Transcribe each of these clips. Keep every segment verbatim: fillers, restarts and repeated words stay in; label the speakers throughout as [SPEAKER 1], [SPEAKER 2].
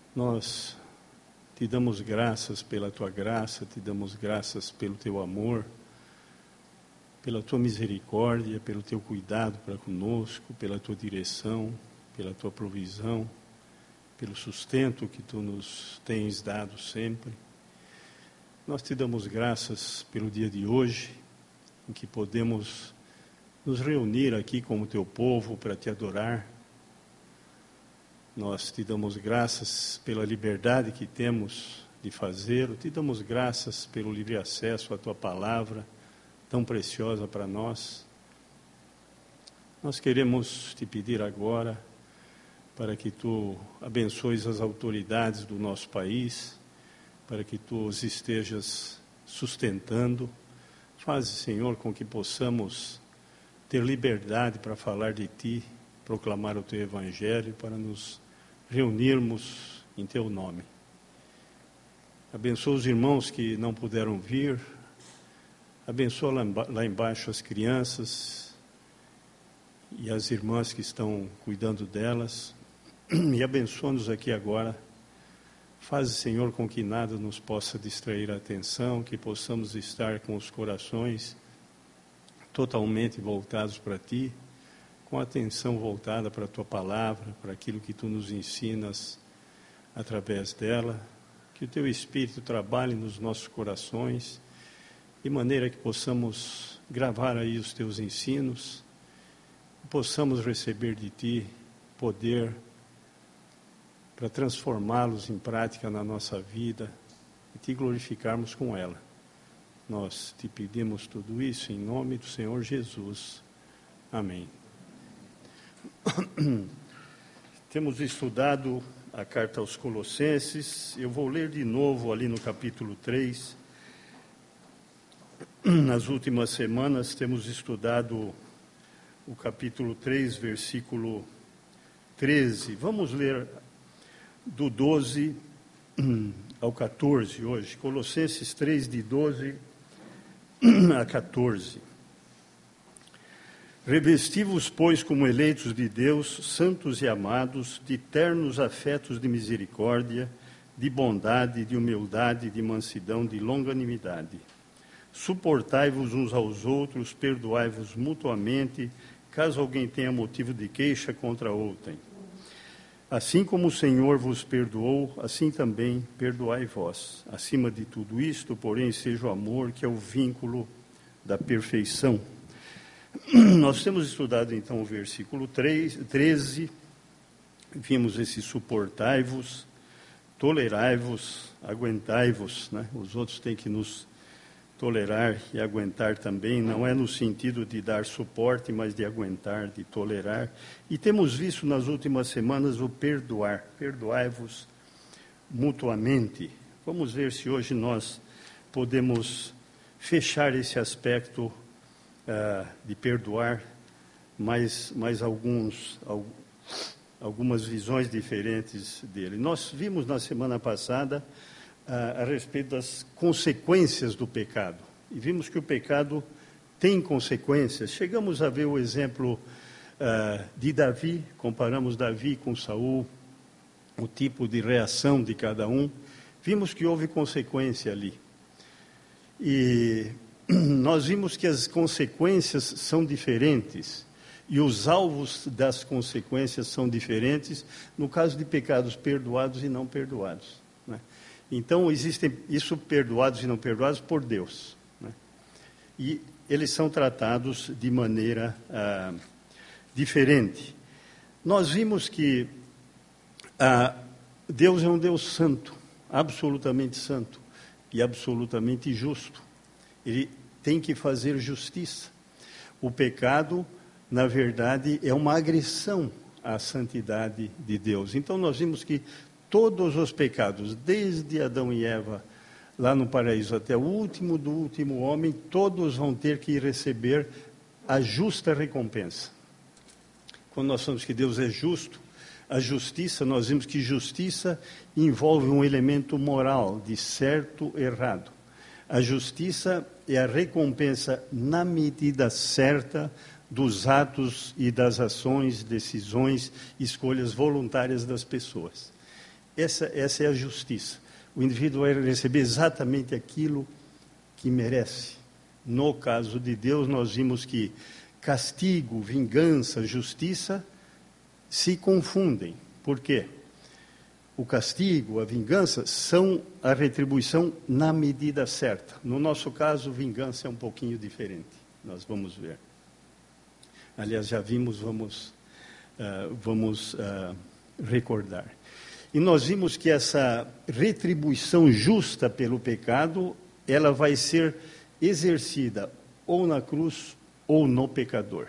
[SPEAKER 1] Nós te damos graças pela tua graça, te damos graças pelo teu amor, pela tua misericórdia, pelo teu cuidado para conosco, pela tua direção, pela tua provisão, pelo sustento que tu nos tens dado sempre. Nós te damos graças pelo dia de hoje, em que podemos nos reunir aqui como teu povo para te adorar. Nós te damos graças pela liberdade que temos de fazê-lo, te damos graças pelo livre acesso à tua palavra, tão preciosa para nós. Nós queremos te pedir agora para que tu abençoes as autoridades do nosso país, para que tu os estejas sustentando. Faz, Senhor, com que possamos ter liberdade para falar de ti, proclamar o teu evangelho, para nos reunirmos em teu nome. Abençoa os irmãos que não puderam vir, abençoa lá, emba- lá embaixo as crianças e as irmãs que estão cuidando delas, e abençoa-nos aqui agora. Faz, Senhor, com que nada nos possa distrair a atenção, que possamos estar com os corações totalmente voltados para ti, com a atenção voltada para a tua palavra, para aquilo que tu nos ensinas através dela. Que o teu Espírito trabalhe nos nossos corações, de maneira que possamos gravar aí os teus ensinos, possamos receber de ti poder para transformá-los em prática na nossa vida e te glorificarmos com ela. Nós te pedimos tudo isso em nome do Senhor Jesus. Amém. Temos estudado a carta aos Colossenses. Eu vou ler de novo ali no capítulo três. Nas últimas semanas temos estudado o capítulo três, versículo treze. Vamos ler do doze ao quatorze hoje. Colossenses três, de doze a quatorze. Revesti-vos, pois, como eleitos de Deus, santos e amados, de ternos afetos de misericórdia, de bondade, de humildade, de mansidão, de longanimidade. Suportai-vos uns aos outros, perdoai-vos mutuamente, caso alguém tenha motivo de queixa contra outrem. Assim como o Senhor vos perdoou, assim também perdoai vós. Acima de tudo isto, porém, seja o amor, que é o vínculo da perfeição. Nós temos estudado, então, o versículo treze, vimos esse suportai-vos, tolerai-vos, aguentai-vos, né? Os outros têm que nos tolerar e aguentar também, não é no sentido de dar suporte, mas de aguentar, de tolerar. E temos visto nas últimas semanas o perdoar, perdoai-vos mutuamente. Vamos ver se hoje nós podemos fechar esse aspecto uh, de perdoar, mais, mais alguns, algumas visões diferentes dele. Nós vimos na semana passada a respeito das consequências do pecado. E vimos que o pecado tem consequências. Chegamos a ver o exemplo uh, de Davi, comparamos Davi com Saul, o tipo de reação de cada um. Vimos que houve consequência ali. E nós vimos que as consequências são diferentes. E os alvos das consequências são diferentes, no caso de pecados perdoados e não perdoados, né? Então, existem isso perdoados e não perdoados por Deus, né? E eles são tratados de maneira ah, diferente. Nós vimos que ah, Deus é um Deus santo, absolutamente santo e absolutamente justo. Ele tem que fazer justiça. O pecado, na verdade, é uma agressão à santidade de Deus. Então, nós vimos que todos os pecados, desde Adão e Eva, lá no paraíso, até o último do último homem, todos vão ter que receber a justa recompensa. Quando nós falamos que Deus é justo, a justiça, nós vimos que justiça envolve um elemento moral, de certo e errado. A justiça é a recompensa na medida certa dos atos e das ações, decisões, escolhas voluntárias das pessoas. Essa, essa é a justiça. O indivíduo vai receber exatamente aquilo que merece. No caso de Deus, nós vimos que castigo, vingança, justiça se confundem. Por quê? O castigo, a vingança, são a retribuição na medida certa. No nosso caso, vingança é um pouquinho diferente. Nós vamos ver. Aliás, já vimos, vamos, uh, vamos uh, recordar. E nós vimos que essa retribuição justa pelo pecado, ela vai ser exercida ou na cruz ou no pecador.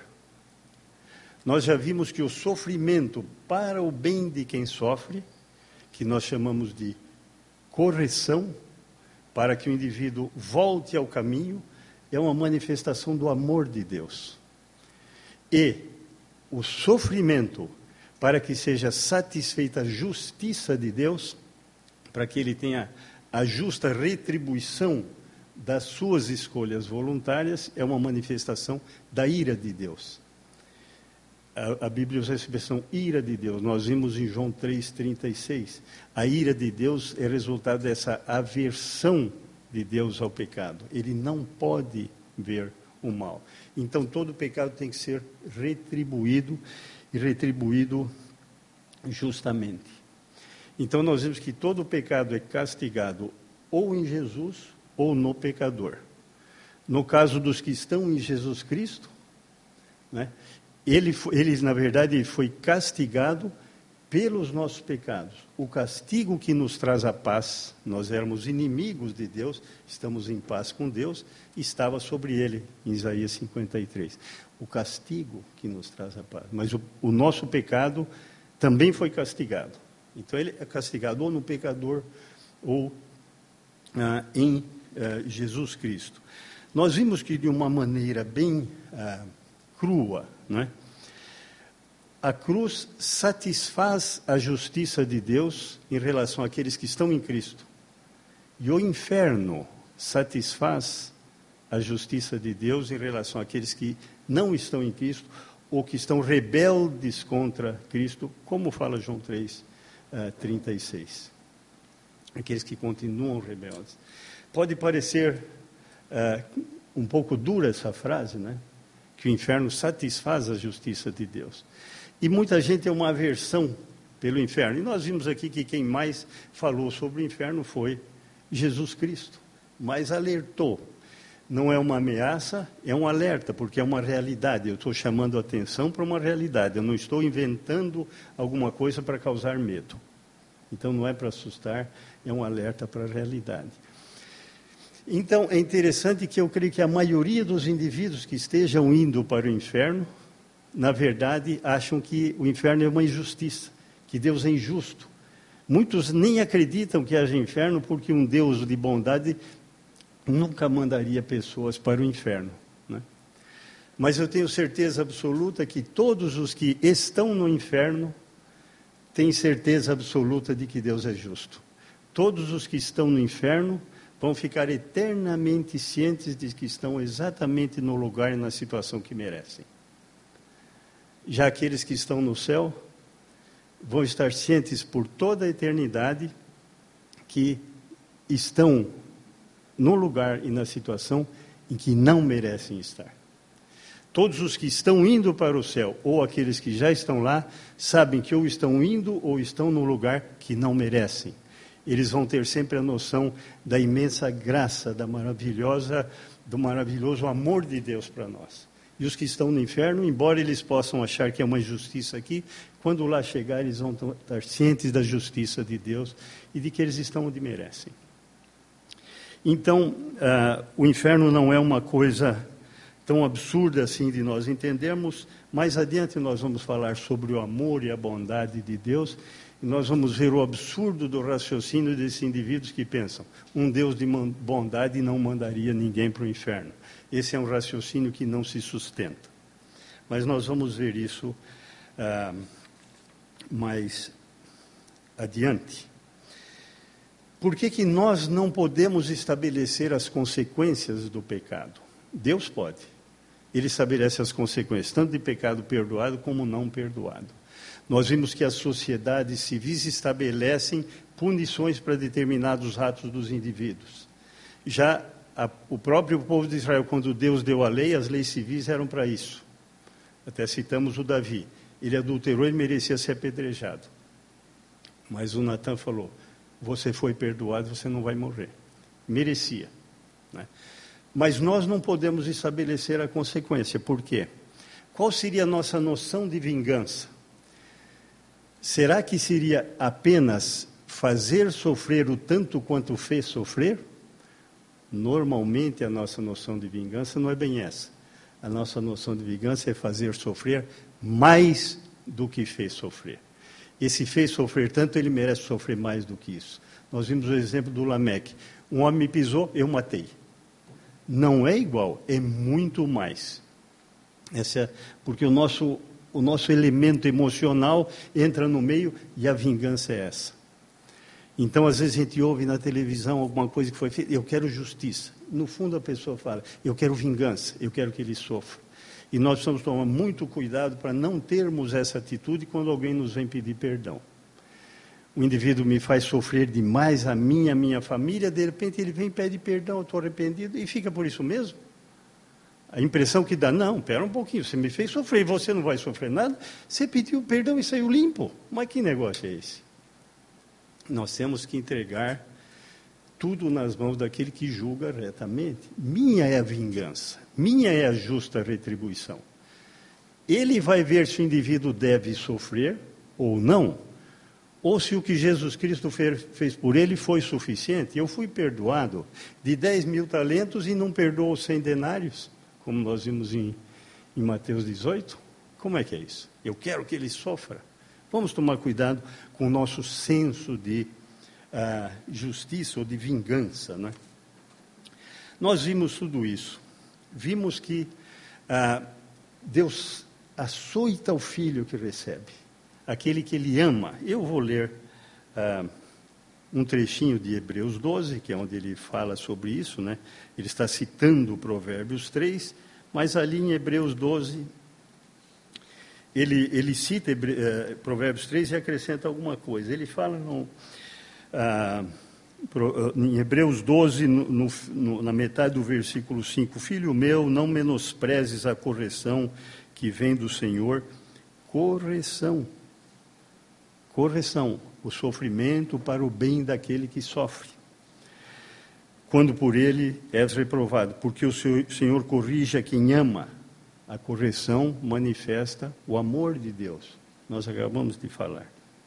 [SPEAKER 1] Nós já vimos que o sofrimento para o bem de quem sofre, que nós chamamos de correção, para que o indivíduo volte ao caminho, é uma manifestação do amor de Deus. E o sofrimento, para que seja satisfeita a justiça de Deus, para que ele tenha a justa retribuição das suas escolhas voluntárias, é uma manifestação da ira de Deus. A, a Bíblia usa a expressão ira de Deus. Nós vimos em João três, trinta e seis. A ira de Deus é resultado dessa aversão de Deus ao pecado. Ele não pode ver o mal. Então, todo pecado tem que ser retribuído, e retribuído justamente. Então, nós vimos que todo pecado é castigado ou em Jesus ou no pecador. No caso dos que estão em Jesus Cristo, né, ele, ele, na verdade, foi castigado pelos nossos pecados. O castigo que nos traz a paz, nós éramos inimigos de Deus, estamos em paz com Deus, estava sobre ele, em Isaías cinquenta e três. O castigo que nos traz a paz. Mas o, o nosso pecado também foi castigado. Então ele é castigado ou no pecador ou ah, em ah, Jesus Cristo. Nós vimos que de uma maneira bem ah, crua, não é? A cruz satisfaz a justiça de Deus em relação àqueles que estão em Cristo. E o inferno satisfaz a justiça de Deus em relação àqueles que não estão em Cristo ou que estão rebeldes contra Cristo, como fala João três, trinta e seis. Aqueles que continuam rebeldes. Pode parecer uh, um pouco dura essa frase, né? Que o inferno satisfaz a justiça de Deus. E muita gente tem uma aversão pelo inferno. E nós vimos aqui que quem mais falou sobre o inferno foi Jesus Cristo. Mas alertou. Não é uma ameaça, é um alerta, porque é uma realidade. Eu estou chamando a atenção para uma realidade. Eu não estou inventando alguma coisa para causar medo. Então não é para assustar, é um alerta para a realidade. Então é interessante que eu creio que a maioria dos indivíduos que estejam indo para o inferno, na verdade, acham que o inferno é uma injustiça, que Deus é injusto. Muitos nem acreditam que haja inferno, porque um Deus de bondade nunca mandaria pessoas para o inferno, né? Mas eu tenho certeza absoluta que todos os que estão no inferno têm certeza absoluta de que Deus é justo. Todos os que estão no inferno vão ficar eternamente cientes de que estão exatamente no lugar e na situação que merecem. Já aqueles que estão no céu vão estar cientes por toda a eternidade que estão no lugar e na situação em que não merecem estar. Todos os que estão indo para o céu, ou aqueles que já estão lá, sabem que ou estão indo ou estão no lugar que não merecem. Eles vão ter sempre a noção da imensa graça, da maravilhosa, do maravilhoso amor de Deus para nós. E os que estão no inferno, embora eles possam achar que é uma injustiça aqui, quando lá chegar, eles vão estar cientes da justiça de Deus e de que eles estão onde merecem. Então, uh, o inferno não é uma coisa tão absurda assim de nós entendermos. Mais adiante nós vamos falar sobre o amor e a bondade de Deus, e nós vamos ver o absurdo do raciocínio desses indivíduos que pensam, um Deus de bondade não mandaria ninguém para o inferno. Esse é um raciocínio que não se sustenta. Mas nós vamos ver isso ah, mais adiante. Por que que nós não podemos estabelecer as consequências do pecado? Deus pode. Ele estabelece as consequências, tanto de pecado perdoado como não perdoado. Nós vimos que as sociedades civis estabelecem punições para determinados atos dos indivíduos. Já a, o próprio povo de Israel, quando Deus deu a lei, as leis civis eram para isso. Até citamos o Davi. Ele adulterou e merecia ser apedrejado. Mas o Natan falou, você foi perdoado, você não vai morrer. Merecia. Né? Mas nós não podemos estabelecer a consequência. Por quê? Qual seria a nossa noção de vingança? Será que seria apenas fazer sofrer o tanto quanto fez sofrer? Normalmente a nossa noção de vingança não é bem essa. A nossa noção de vingança é fazer sofrer mais do que fez sofrer. Esse fez sofrer tanto, ele merece sofrer mais do que isso. Nós vimos o exemplo do Lameque. Um homem me pisou, eu matei. Não é igual, é muito mais. Essa é, porque o nosso, o nosso elemento emocional entra no meio e a vingança é essa. Então, às vezes a gente ouve na televisão alguma coisa que foi feita, eu quero justiça. No fundo a pessoa fala, eu quero vingança, eu quero que ele sofra. E nós precisamos tomar muito cuidado para não termos essa atitude quando alguém nos vem pedir perdão. O indivíduo me faz sofrer demais, a minha, a minha família, de repente ele vem e pede perdão, eu estou arrependido, e fica por isso mesmo? A impressão que dá, não, espera um pouquinho, você me fez sofrer, você não vai sofrer nada, você pediu perdão e saiu limpo. Mas que negócio é esse? Nós temos que entregar tudo nas mãos daquele que julga retamente. Minha é a vingança, minha é a justa retribuição. Ele vai ver se o indivíduo deve sofrer ou não, ou se o que Jesus Cristo fez por ele foi suficiente. Eu fui perdoado de dez mil talentos e não perdoou cem denários, como nós vimos em, em Mateus dezoito. Como é que é isso? Eu quero que ele sofra. Vamos tomar cuidado com o nosso senso de uh, justiça ou de vingança, né? Nós vimos tudo isso. Vimos que uh, Deus açoita o filho que recebe, aquele que ele ama. Eu vou ler uh, um trechinho de Hebreus doze, que é onde ele fala sobre isso, né? Ele está citando Provérbios três, mas ali em Hebreus doze, ele, ele cita Hebre, uh, Provérbios três e acrescenta alguma coisa. Ele fala no, uh, pro, uh, em Hebreus doze, no, no, no, na metade do versículo cinco, filho meu, não menosprezes a correção que vem do Senhor. Correção. Correção, o sofrimento para o bem daquele que sofre. Quando por ele és reprovado, porque o Senhor corrige a quem ama. A correção manifesta o amor de Deus. Nós acabamos de falar.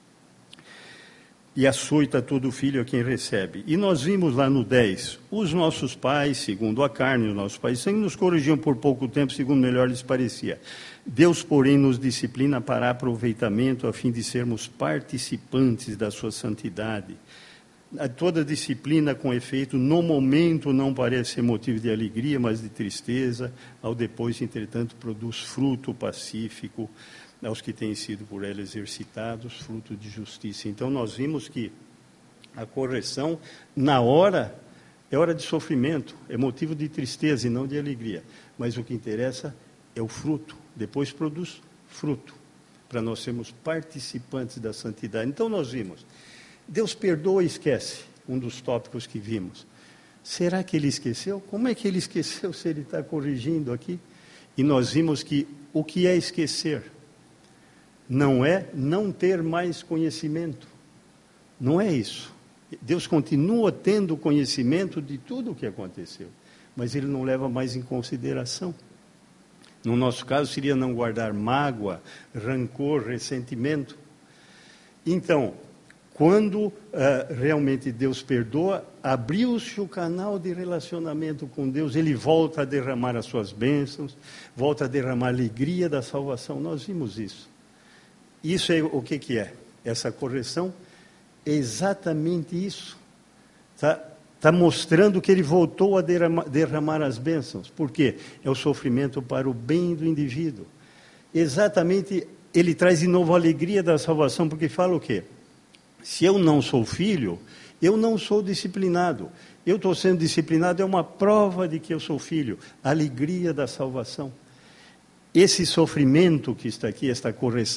[SPEAKER 1] E açoita todo filho a quem recebe. E nós vimos lá no dez, os nossos pais, segundo a carne, os nossos pais sangue, nos corrigiam por pouco tempo, segundo melhor lhes parecia. Deus, porém, nos disciplina para aproveitamento, a fim de sermos participantes da sua santidade. Toda disciplina, com efeito, no momento não parece ser motivo de alegria, mas de tristeza, ao depois, entretanto, produz fruto pacífico aos que têm sido por ela exercitados, fruto de justiça. Então, nós vimos que a correção, na hora, é hora de sofrimento, é motivo de tristeza e não de alegria. Mas o que interessa é o fruto, depois produz fruto, para nós sermos participantes da santidade. Então, nós vimos, Deus perdoa e esquece, um dos tópicos que vimos. Será que ele esqueceu? Como é que ele esqueceu se ele está corrigindo aqui? E nós vimos que o que é esquecer? Não é não ter mais conhecimento. Não é isso. Deus continua tendo conhecimento de tudo o que aconteceu, mas ele não leva mais em consideração. No nosso caso, seria não guardar mágoa, rancor, ressentimento. Então, quando uh, realmente Deus perdoa, abriu-se o canal de relacionamento com Deus, ele volta a derramar as suas bênçãos, volta a derramar a alegria da salvação. Nós vimos isso. Isso é o que, que é? Essa correção é exatamente isso. Está tá mostrando que ele voltou a derramar, derramar as bênçãos. Por quê? É o sofrimento para o bem do indivíduo. Exatamente, ele traz de novo a alegria da salvação, porque fala o quê? Se eu não sou filho, eu não sou disciplinado. Eu estou sendo disciplinado, é uma prova de que eu sou filho. A alegria da salvação. Esse sofrimento que está aqui, esta correção,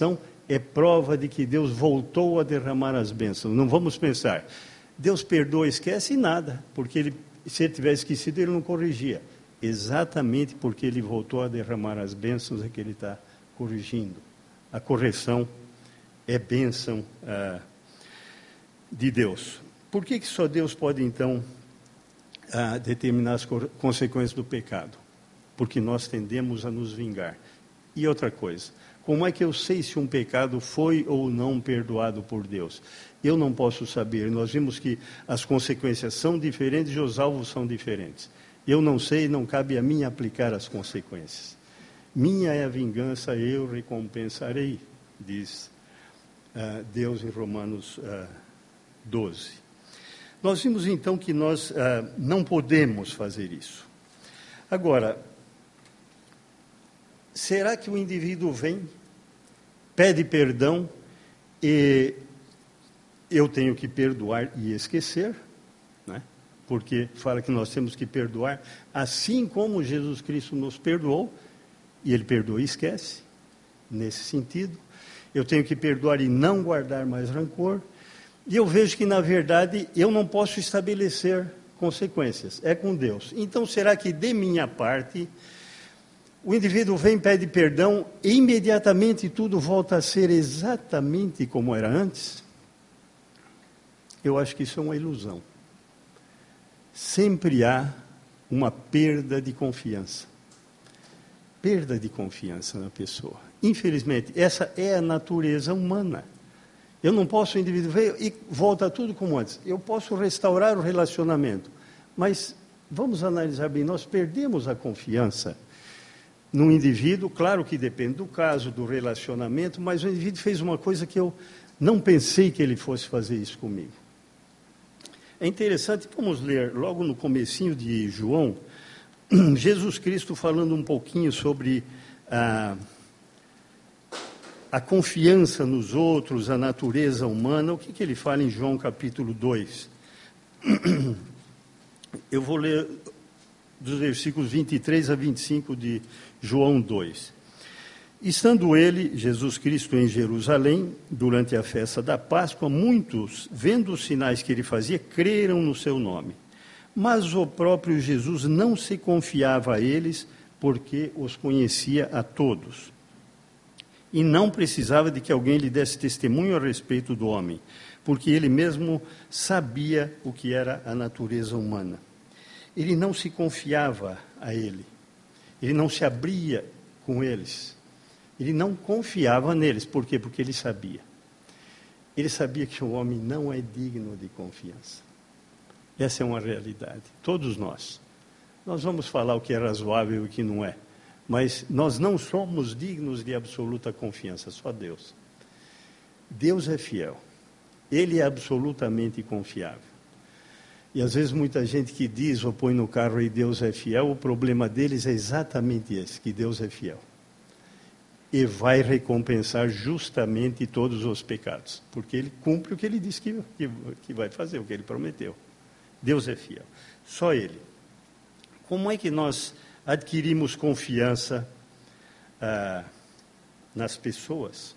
[SPEAKER 1] é prova de que Deus voltou a derramar as bênçãos. Não vamos pensar, Deus perdoa, esquece nada, porque ele, se ele tivesse esquecido, ele não corrigia. Exatamente porque ele voltou a derramar as bênçãos é que ele está corrigindo. A correção é bênção ah, de Deus. Por que, que só Deus pode, então, ah, determinar as consequências do pecado? Porque nós tendemos a nos vingar. E outra coisa, como é que eu sei se um pecado foi ou não perdoado por Deus? Eu não posso saber. Nós vimos que as consequências são diferentes e os alvos são diferentes. Eu não sei, não cabe a mim aplicar as consequências. Minha é a vingança, eu recompensarei, diz uh, Deus em Romanos uh, doze. Nós vimos então que nós uh, não podemos fazer isso. Agora, será que o indivíduo vem, pede perdão e eu tenho que perdoar e esquecer, né? Porque fala que nós temos que perdoar assim como Jesus Cristo nos perdoou, e ele perdoa e esquece, nesse sentido. Eu tenho que perdoar e não guardar mais rancor, e eu vejo que, na verdade, eu não posso estabelecer consequências, é com Deus. Então, será que, de minha parte, o indivíduo vem, pede perdão, e imediatamente tudo volta a ser exatamente como era antes? Eu acho que isso é uma ilusão. Sempre há uma perda de confiança. Perda de confiança na pessoa. Infelizmente, essa é a natureza humana. Eu não posso, o indivíduo veio e volta tudo como antes. Eu posso restaurar o relacionamento, mas vamos analisar bem, nós perdemos a confiança no indivíduo, claro que depende do caso, do relacionamento, mas o indivíduo fez uma coisa que eu não pensei que ele fosse fazer isso comigo. É interessante, vamos ler logo no comecinho de João, Jesus Cristo falando um pouquinho sobre a, a confiança nos outros, a natureza humana. O que, que ele fala em João capítulo dois? Eu vou ler dos versículos vinte e três a vinte e cinco de João dois. Estando ele, Jesus Cristo, em Jerusalém, durante a festa da Páscoa, muitos, vendo os sinais que ele fazia, creram no seu nome. Mas o próprio Jesus não se confiava a eles, porque os conhecia a todos. E não precisava de que alguém lhe desse testemunho a respeito do homem, porque ele mesmo sabia o que era a natureza humana. Ele não se confiava a ele, ele não se abria com eles. Ele não confiava neles. Por quê? Porque ele sabia. Ele sabia que o homem não é digno de confiança. Essa é uma realidade. Todos nós. Nós vamos falar o que é razoável e o que não é. Mas nós não somos dignos de absoluta confiança. Só Deus. Deus é fiel. Ele é absolutamente confiável. E às vezes muita gente que diz ou põe no carro e Deus é fiel, o problema deles é exatamente esse, que Deus é fiel. E vai recompensar justamente todos os pecados, porque ele cumpre o que ele disse que, que, que vai fazer, o que ele prometeu. Deus é fiel, só ele. Como é que nós adquirimos confiança ah, nas pessoas?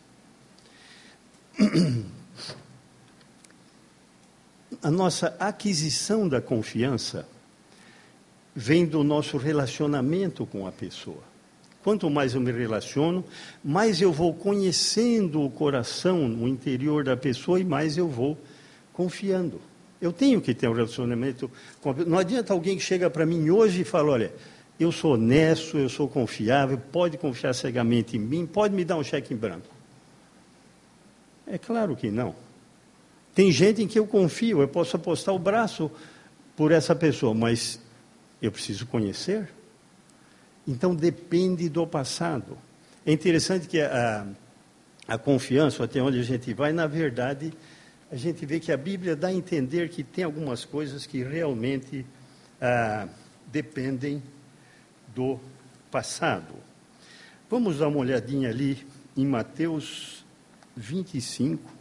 [SPEAKER 1] A nossa aquisição da confiança vem do nosso relacionamento com a pessoa. Quanto mais eu me relaciono, mais eu vou conhecendo o coração, o interior da pessoa e mais eu vou confiando. Eu tenho que ter um relacionamento com a pessoa. Não adianta alguém que chega para mim hoje e fala, olha, eu sou honesto, eu sou confiável, pode confiar cegamente em mim, pode me dar um cheque em branco. É claro que não. Tem gente em que eu confio, eu posso apostar o braço por essa pessoa, mas eu preciso conhecer. Então, depende do passado. É interessante que a, a confiança, até onde a gente vai, na verdade, a gente vê que a Bíblia dá a entender que tem algumas coisas que realmente ah, dependem do passado. Vamos dar uma olhadinha ali em Mateus vinte e cinco.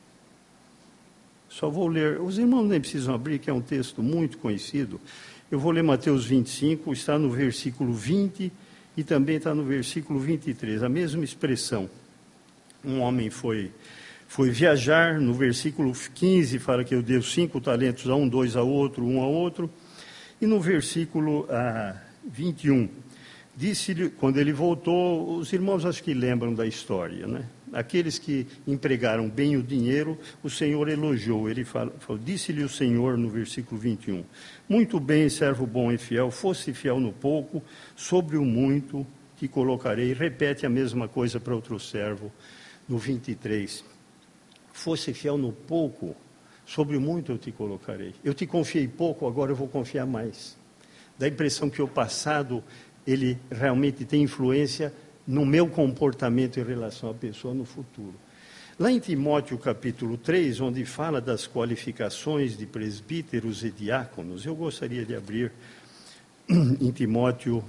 [SPEAKER 1] Só vou ler, os irmãos nem precisam abrir, que é um texto muito conhecido. Eu vou ler Mateus vinte e cinco, está no versículo vinte e também está no versículo vinte e três, a mesma expressão. Um homem foi, foi viajar, no versículo quinze fala que eu dei cinco talentos a um, dois a outro, um a outro. E no versículo ah, vinte e um, disse-lhe, quando ele voltou, os irmãos acho que lembram da história, né? Aqueles que empregaram bem o dinheiro, o Senhor elogiou. Ele falou, falou disse-lhe o Senhor no versículo vinte e um, muito bem, servo bom e fiel, fosse fiel no pouco, sobre o muito te colocarei. Repete a mesma coisa para outro servo no vinte e três. Fosse fiel no pouco, sobre o muito eu te colocarei. Eu te confiei pouco, agora eu vou confiar mais. Dá a impressão que o passado, ele realmente tem influência no meu comportamento em relação à pessoa no futuro. Lá em Timóteo capítulo três, onde fala das qualificações de presbíteros e diáconos, eu gostaria de abrir em Timóteo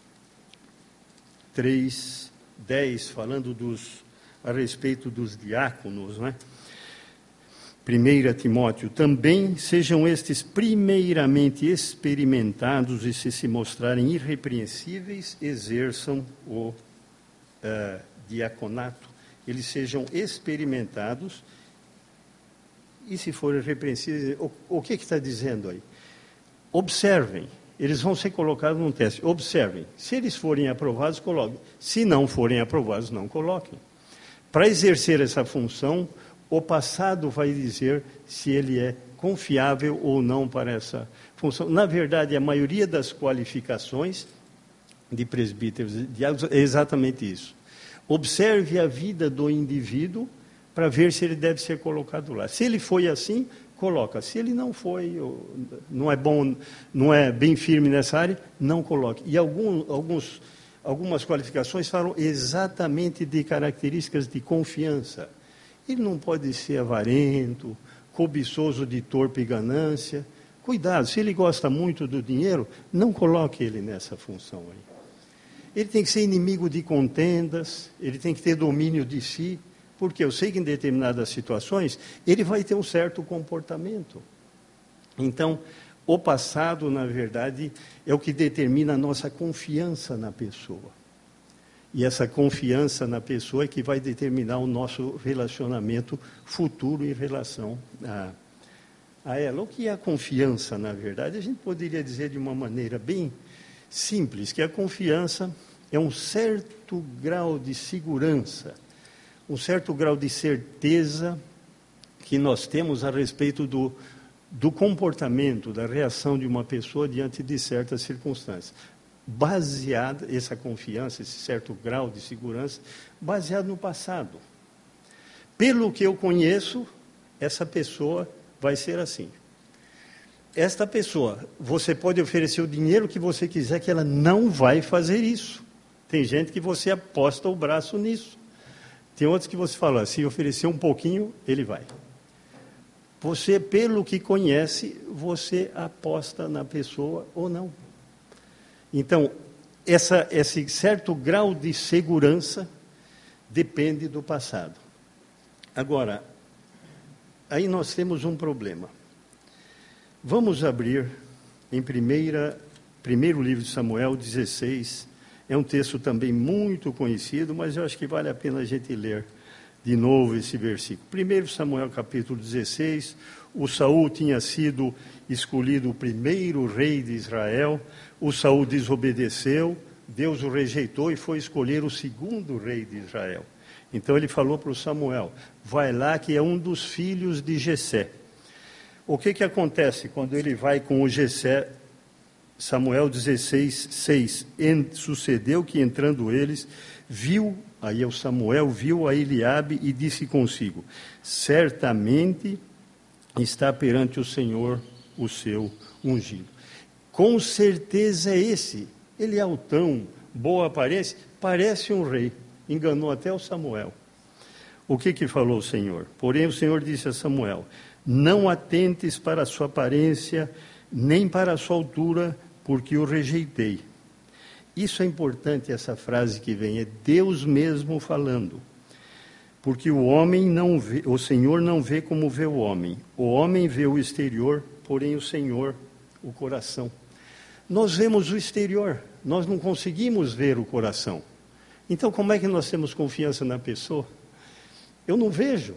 [SPEAKER 1] três, dez, falando dos, a respeito dos diáconos, né? primeiro Timóteo, também sejam estes primeiramente experimentados e se se mostrarem irrepreensíveis, exerçam o Uh, diaconato, eles sejam experimentados e se forem irrepreensíveis, o, o que que está dizendo aí? Observem, eles vão ser colocados num teste, observem, se eles forem aprovados, coloquem, se não forem aprovados, não coloquem. Para exercer essa função, o passado vai dizer se ele é confiável ou não para essa função. Na verdade, a maioria das qualificações de presbíteros e diáconos é exatamente isso. Observe a vida do indivíduo para ver se ele deve ser colocado lá. Se ele foi assim, coloca. Se ele não foi, não é bom, não é bem firme nessa área, não coloque. E algum, alguns, algumas qualificações falam exatamente de características de confiança. Ele não pode ser avarento, cobiçoso de torpe ganância. Cuidado, se ele gosta muito do dinheiro, não coloque ele nessa função aí. Ele tem que ser inimigo de contendas, ele tem que ter domínio de si, porque eu sei que em determinadas situações ele vai ter um certo comportamento. Então, o passado, na verdade, é o que determina a nossa confiança na pessoa. E essa confiança na pessoa é que vai determinar o nosso relacionamento futuro em relação a, a ela. O que é a confiança, na verdade? A gente poderia dizer de uma maneira bem simples, que a confiança é um certo grau de segurança, um certo grau de certeza que nós temos a respeito do, do comportamento, da reação de uma pessoa diante de certas circunstâncias. Baseada, essa confiança, esse certo grau de segurança, baseado no passado. Pelo que eu conheço, essa pessoa vai ser assim. Esta pessoa, você pode oferecer o dinheiro que você quiser, que ela não vai fazer isso. Tem gente que você aposta o braço nisso. Tem outros que você fala, se oferecer um pouquinho, ele vai. Você, pelo que conhece, você aposta na pessoa ou não. Então, essa, esse certo grau de segurança depende do passado. Agora, aí nós temos um problema. Vamos abrir em primeira, primeiro livro de Samuel, dezesseis. É um texto também muito conhecido, mas eu acho que vale a pena a gente ler de novo esse versículo. primeiro Samuel, capítulo dezesseis, o Saul tinha sido escolhido o primeiro rei de Israel, o Saul desobedeceu, Deus o rejeitou e foi escolher o segundo rei de Israel. Então ele falou para o Samuel, vai lá que é um dos filhos de Jessé. O que que acontece quando ele vai com o Jessé? Samuel dezesseis, seis. Sucedeu que entrando eles, viu, aí é o Samuel, viu a Eliabe e disse consigo, certamente está perante o Senhor o seu ungido. Com certeza é esse. Ele é altão, boa aparência, parece um rei. Enganou até o Samuel. O que que falou o Senhor? Porém o Senhor disse a Samuel, não atentes para a sua aparência, nem para a sua altura, porque o rejeitei. Isso é importante, essa frase que vem, é Deus mesmo falando. Porque o homem não vê, o Senhor não vê como vê o homem. O homem vê o exterior, porém o Senhor, o coração. Nós vemos o exterior, nós não conseguimos ver o coração. Então, como é que nós temos confiança na pessoa? Eu não vejo.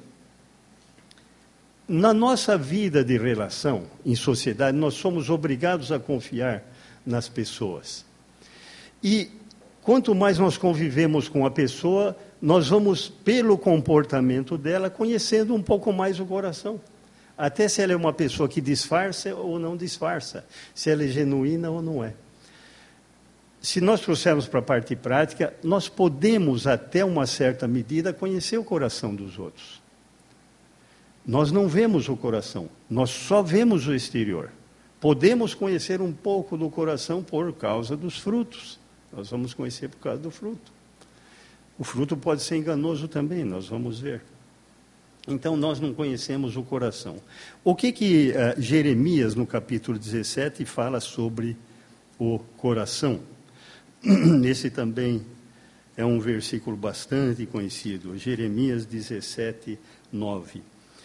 [SPEAKER 1] Na nossa vida de relação, em sociedade, nós somos obrigados a confiar nas pessoas. E quanto mais nós convivemos com a pessoa, nós vamos, pelo comportamento dela, conhecendo um pouco mais o coração. Até se ela é uma pessoa que disfarça ou não disfarça, se ela é genuína ou não é. Se nós trouxermos para a parte prática, nós podemos, até uma certa medida, conhecer o coração dos outros. Nós não vemos o coração, nós só vemos o exterior. Podemos conhecer um pouco do coração por causa dos frutos. Nós vamos conhecer por causa do fruto. O fruto pode ser enganoso também, nós vamos ver. Então, nós não conhecemos o coração. O que que uh, Jeremias, no capítulo dezessete, fala sobre o coração? Esse também é um versículo bastante conhecido. Jeremias dezessete, nove.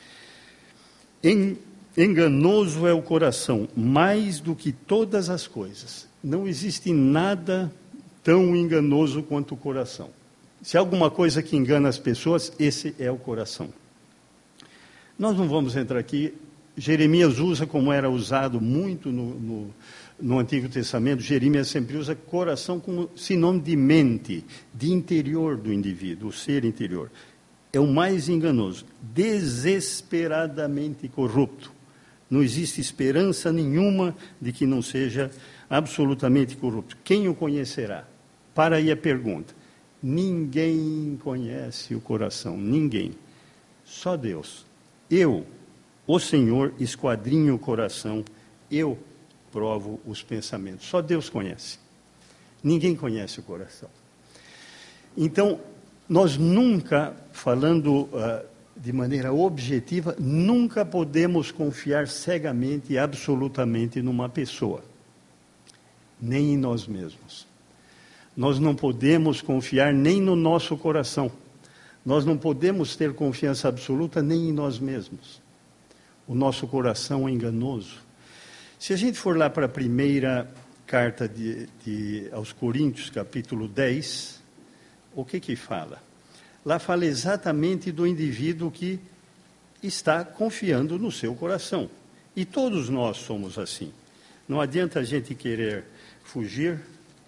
[SPEAKER 1] Enganoso é o coração, mais do que todas as coisas. Não existe nada tão enganoso quanto o coração. Se há alguma coisa que engana as pessoas, esse é o coração. Nós não vamos entrar aqui. Jeremias usa, como era usado muito no, no, no Antigo Testamento, Jeremias sempre usa coração como sinônimo de mente, de interior do indivíduo, o ser interior. É o mais enganoso, desesperadamente corrupto. Não existe esperança nenhuma de que não seja absolutamente corrupto. Quem o conhecerá? Para aí a pergunta. Ninguém conhece o coração, ninguém. Só Deus. Eu, o Senhor, esquadrinho o coração, eu provo os pensamentos. Só Deus conhece. Ninguém conhece o coração. Então, nós nunca, falando uh, de maneira objetiva, nunca podemos confiar cegamente e absolutamente numa pessoa, nem em nós mesmos. Nós não podemos confiar nem no nosso coração. Nós não podemos ter confiança absoluta nem em nós mesmos. O nosso coração é enganoso. Se a gente for lá para a primeira carta de, de, aos Coríntios, capítulo dez, o que que fala? Lá fala exatamente do indivíduo que está confiando no seu coração. E todos nós somos assim. Não adianta a gente querer fugir,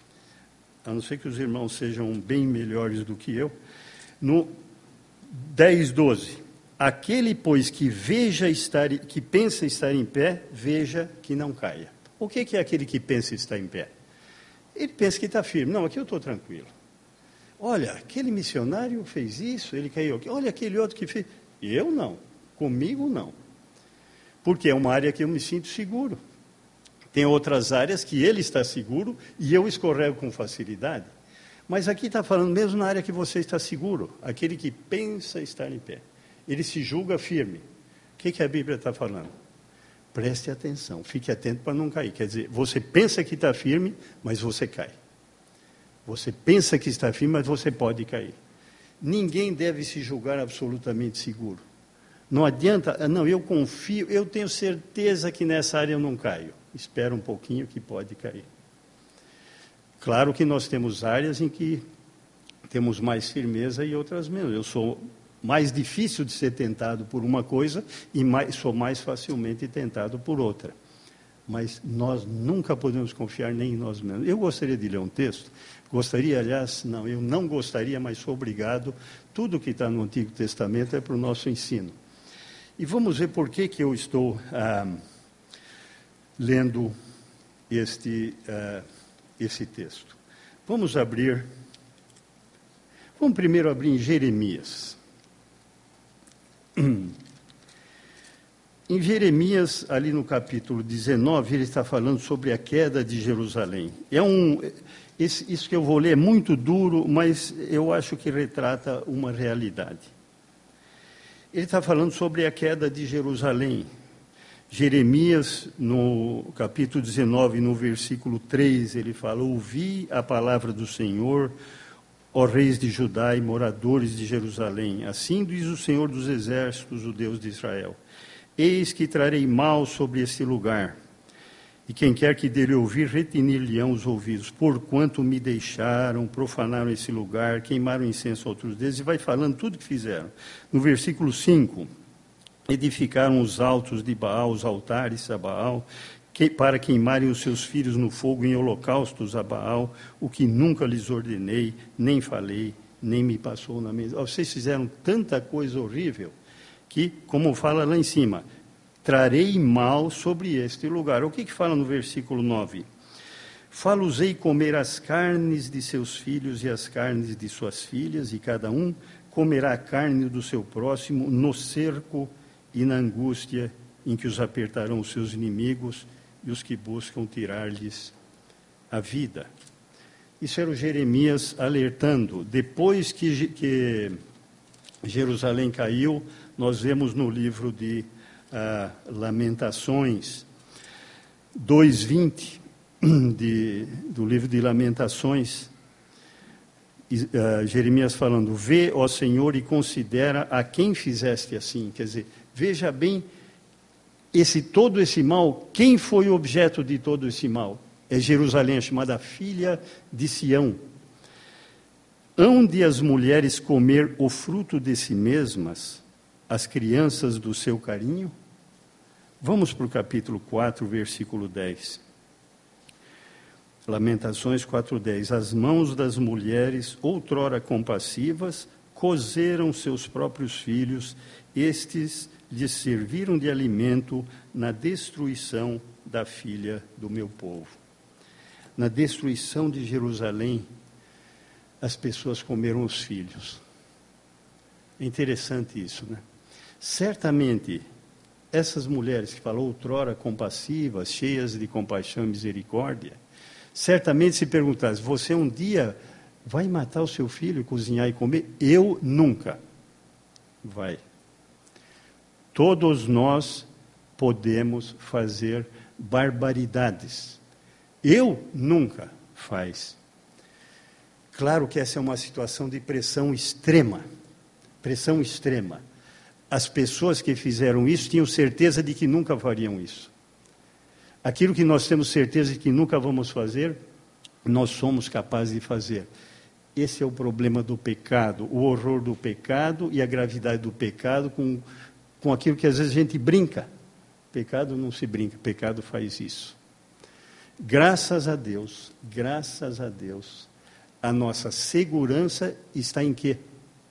[SPEAKER 1] a não ser que os irmãos sejam bem melhores do que eu. No dez, doze. Aquele, pois, que veja estar, que pensa estar em pé, veja que não caia. O que que é aquele que pensa estar em pé? Ele pensa que está firme. Não, aqui eu estou tranquilo. Olha, aquele missionário fez isso, ele caiu aqui. Olha aquele outro que fez. Eu não. Comigo não. Porque é uma área que eu me sinto seguro. Tem outras áreas que ele está seguro e eu escorrego com facilidade. Mas aqui está falando mesmo na área que você está seguro. Aquele que pensa estar em pé. Ele se julga firme. O que que a Bíblia está falando? Preste atenção, fique atento para não cair. Quer dizer, você pensa que está firme, mas você cai. Você pensa que está firme, mas você pode cair. Ninguém deve se julgar absolutamente seguro. Não adianta, não, eu confio, eu tenho certeza que nessa área eu não caio. Espera um pouquinho que pode cair. Claro que nós temos áreas em que temos mais firmeza e outras menos. Eu sou mais difícil de ser tentado por uma coisa e mais, sou mais facilmente tentado por outra. Mas nós nunca podemos confiar nem em nós mesmos. Eu gostaria de ler um texto. Gostaria, aliás, não, eu não gostaria, mas sou obrigado. Tudo que está no Antigo Testamento é para o nosso ensino. E vamos ver por que que eu estou ah, lendo este, ah, esse texto. Vamos abrir. Vamos primeiro abrir em Jeremias. Em Jeremias, ali no capítulo dezenove, ele está falando sobre a queda de Jerusalém. É um, esse, isso que eu vou ler é muito duro, mas eu acho que retrata uma realidade. Ele está falando sobre a queda de Jerusalém. Jeremias, no capítulo dezenove, no versículo três, ele fala: ouvi a palavra do Senhor, ó reis de Judá e moradores de Jerusalém, assim diz o Senhor dos exércitos, o Deus de Israel. Eis que trarei mal sobre este lugar, E quem quer que dele ouvir, retenir-lhe-ão os ouvidos, porquanto me deixaram, profanaram esse lugar, queimaram incenso a outros deuses, e vai falando tudo que fizeram. No versículo cinco, edificaram os altos de Baal, os altares a Baal, que, para queimarem os seus filhos no fogo em holocaustos a Baal, o que nunca lhes ordenei, nem falei, nem me passou na mente. Vocês fizeram tanta coisa horrível, que, como fala lá em cima, trarei mal sobre este lugar. O que que fala no versículo nove? Falo-usei comer as carnes de seus filhos e as carnes de suas filhas, e cada um comerá a carne do seu próximo no cerco e na angústia em que os apertarão os seus inimigos e os que buscam tirar-lhes a vida. Isso era o Jeremias alertando. Depois que, que Jerusalém caiu, nós vemos no livro de ah, Lamentações, dois, vinte, de, do livro de Lamentações, uh, Jeremias falando, vê, ó Senhor, e considera a quem fizeste assim. Quer dizer, veja bem, esse, todo esse mal, quem foi o objeto de todo esse mal? É Jerusalém, chamada filha de Sião. Hão de as mulheres comer o fruto de si mesmas, as crianças do seu carinho? Vamos para o capítulo quatro, versículo dez. Lamentações quatro, dez. As mãos das mulheres, outrora compassivas, cozeram seus próprios filhos, estes lhes serviram de alimento na destruição da filha do meu povo. Na destruição de Jerusalém, as pessoas comeram os filhos. É interessante isso, né? Certamente, essas mulheres que falou outrora compassivas, cheias de compaixão e misericórdia, certamente se perguntasse, você um dia vai matar o seu filho, cozinhar e comer? Eu nunca. Vai. Todos nós podemos fazer barbaridades. Eu nunca faz. Claro que essa é uma situação de pressão extrema. Pressão extrema. As pessoas que fizeram isso tinham certeza de que nunca fariam isso. Aquilo que nós temos certeza de que nunca vamos fazer, nós somos capazes de fazer. Esse é o problema do pecado, o horror do pecado e a gravidade do pecado com, com aquilo que às vezes a gente brinca. Pecado não se brinca, pecado faz isso. Graças a Deus, graças a Deus, a nossa segurança está em quê?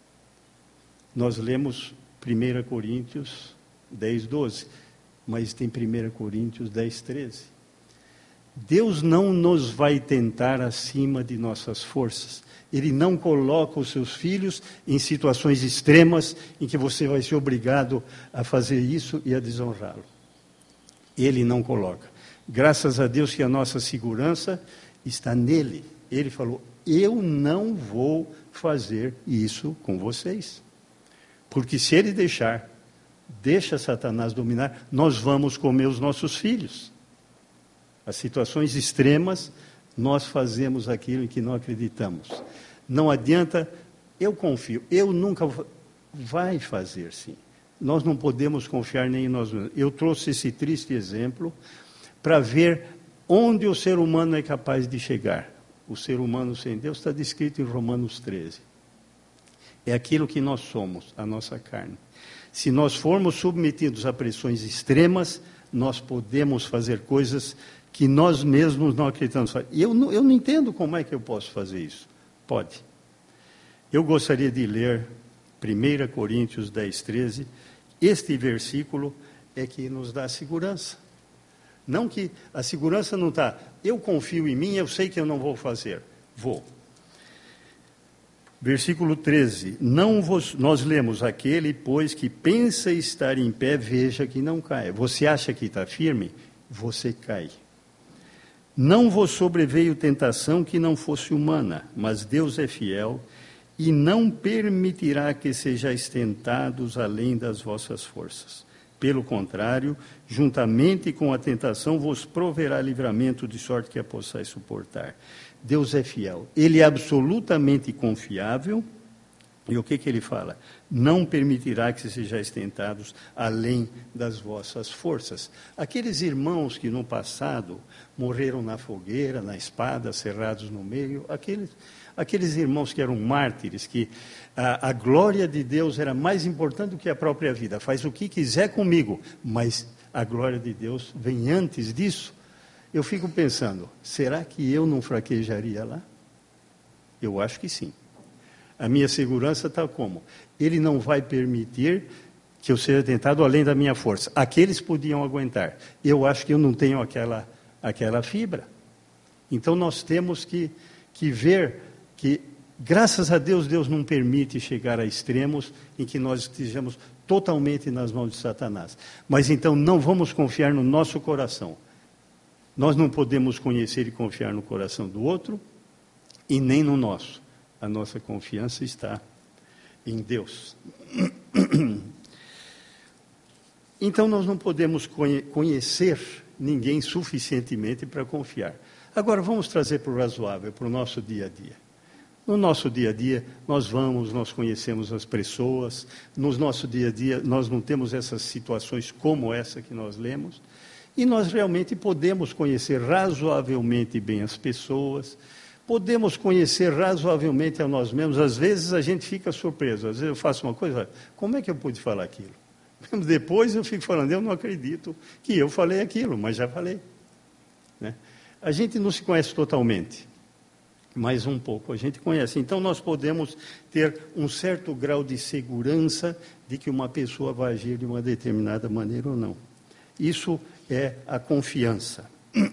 [SPEAKER 1] Nós lemos primeira Coríntios dez, doze, mas tem primeira Coríntios dez, treze. Deus não nos vai tentar acima de nossas forças. Ele não coloca os seus filhos em situações extremas em que você vai ser obrigado a fazer isso e a desonrá-lo. Ele não coloca. Graças a Deus que a nossa segurança está nele. Ele falou, eu não vou fazer isso com vocês. Porque se ele deixar, deixa Satanás dominar, nós vamos comer os nossos filhos. As situações extremas, nós fazemos aquilo em que não acreditamos. Não adianta, eu confio, eu nunca vou, vai fazer sim. Nós não podemos confiar nem em nós mesmos. Eu trouxe esse triste exemplo para ver onde o ser humano é capaz de chegar. O ser humano sem Deus está descrito em Romanos treze. É aquilo que nós somos, a nossa carne. Se nós formos submetidos a pressões extremas, nós podemos fazer coisas que nós mesmos não acreditamos. Eu não, eu não entendo como é que eu posso fazer isso. Pode. Eu gostaria de ler primeira Coríntios dez, treze. Este versículo é que nos dá segurança. Não que a segurança não está, eu confio em mim, eu sei que eu não vou fazer. Vou. Versículo treze, não vos, nós lemos, aquele, pois, que pensa estar em pé, veja que não caia. Você acha que está firme? Você cai. Não vos sobreveio tentação que não fosse humana, mas Deus é fiel e não permitirá que sejais tentados além das vossas forças. Pelo contrário, juntamente com a tentação, vos proverá livramento de sorte que a possais suportar. Deus é fiel. Ele é absolutamente confiável E o que, que ele fala? Não permitirá que sejais tentados além das vossas forças. Aqueles irmãos que no passado morreram na fogueira, na espada, cerrados no meio, aqueles, aqueles irmãos que eram mártires, que a, a glória de Deus era mais importante do que a própria vida. Faz o que quiser comigo, mas a glória de Deus vem antes disso. Eu fico pensando, será que eu não fraquejaria lá? Eu acho que sim. A minha segurança está como? Ele não vai permitir que eu seja tentado além da minha força. Aqueles podiam aguentar. Eu acho que eu não tenho aquela, aquela fibra. Então nós temos que, que ver que, graças a Deus, Deus não permite chegar a extremos em que nós estejamos totalmente nas mãos de Satanás. Mas então não vamos confiar no nosso coração. Nós não podemos conhecer e confiar no coração do outro e nem no nosso. A nossa confiança está em Deus. Então, nós não podemos conhecer ninguém suficientemente para confiar. Agora, vamos trazer para o razoável, para o nosso dia a dia. No nosso dia a dia, nós vamos, nós conhecemos as pessoas. No nosso dia a dia, nós não temos essas situações como essa que nós lemos. E nós realmente podemos conhecer razoavelmente bem as pessoas. Podemos conhecer razoavelmente a nós mesmos. Às vezes a gente fica surpreso. Às vezes eu faço uma coisa, como é que eu pude falar aquilo? Depois eu fico falando, eu não acredito que eu falei aquilo, mas já falei. Né? A gente não se conhece totalmente, mas um pouco a gente conhece. Então nós podemos ter um certo grau de segurança de que uma pessoa vai agir de uma determinada maneira ou não. Isso é a confiança.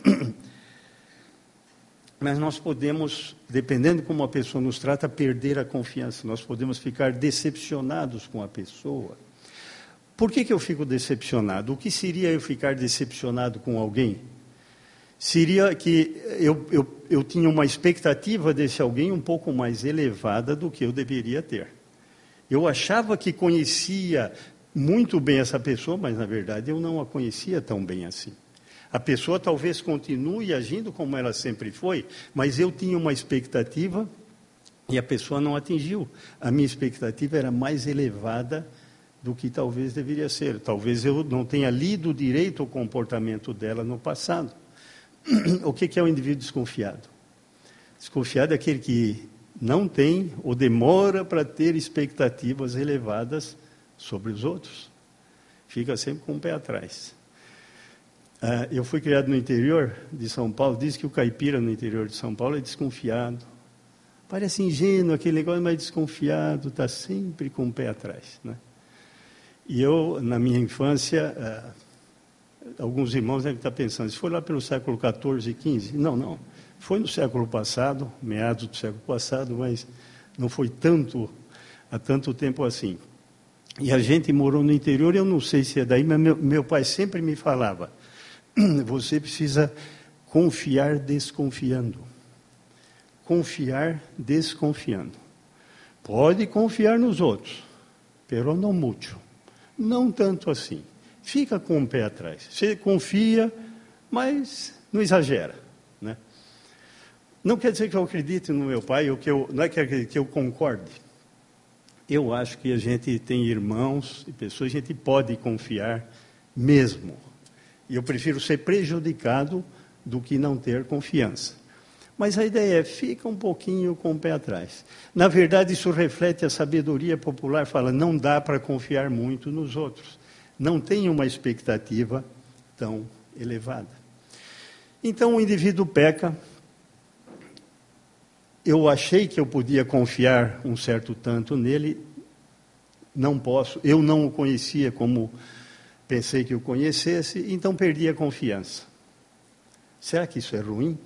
[SPEAKER 1] Mas nós podemos, dependendo de como a pessoa nos trata, perder a confiança. Nós podemos ficar decepcionados com a pessoa. Por que que eu fico decepcionado? O que seria eu ficar decepcionado com alguém? Seria que eu, eu, eu tinha uma expectativa desse alguém um pouco mais elevada do que eu deveria ter. Eu achava que conhecia muito bem essa pessoa, mas na verdade eu não a conhecia tão bem assim. A pessoa talvez continue agindo como ela sempre foi, mas eu tinha uma expectativa e a pessoa não atingiu. A minha expectativa era mais elevada do que talvez deveria ser. Talvez eu não tenha lido direito o comportamento dela no passado. O que é o indivíduo desconfiado? Desconfiado é aquele que não tem ou demora para ter expectativas elevadas sobre os outros. Fica sempre com o pé atrás. Uh, eu fui criado no interior de São Paulo. Diz que o caipira no interior de São Paulo é desconfiado. Parece ingênuo aquele negócio, mas desconfiado, está sempre com o pé atrás. Né? E eu, na minha infância, uh, alguns irmãos devem estar pensando, isso foi lá pelo século quatorze e quinze? Não, não. Foi no século passado, meados do século passado, mas não foi tanto, há tanto tempo assim. E a gente morou no interior, eu não sei se é daí, mas meu, meu pai sempre me falava, você precisa confiar desconfiando. Confiar desconfiando. Pode confiar nos outros, pero não muito. Não tanto assim. Fica com o pé atrás. Você confia, mas não exagera. Né? Não quer dizer que eu acredite no meu pai, ou que eu, não é que, que eu concorde. Eu acho que a gente tem irmãos e pessoas, a gente pode confiar mesmo. E eu prefiro ser prejudicado do que não ter confiança. Mas a ideia é, fica um pouquinho com o pé atrás. Na verdade, isso reflete a sabedoria popular, fala, não dá para confiar muito nos outros. Não tem uma expectativa tão elevada. Então, o indivíduo peca. Eu achei que eu podia confiar um certo tanto nele, não posso, eu não o conhecia como pensei que o conhecesse, então perdi a confiança. Será que isso é ruim?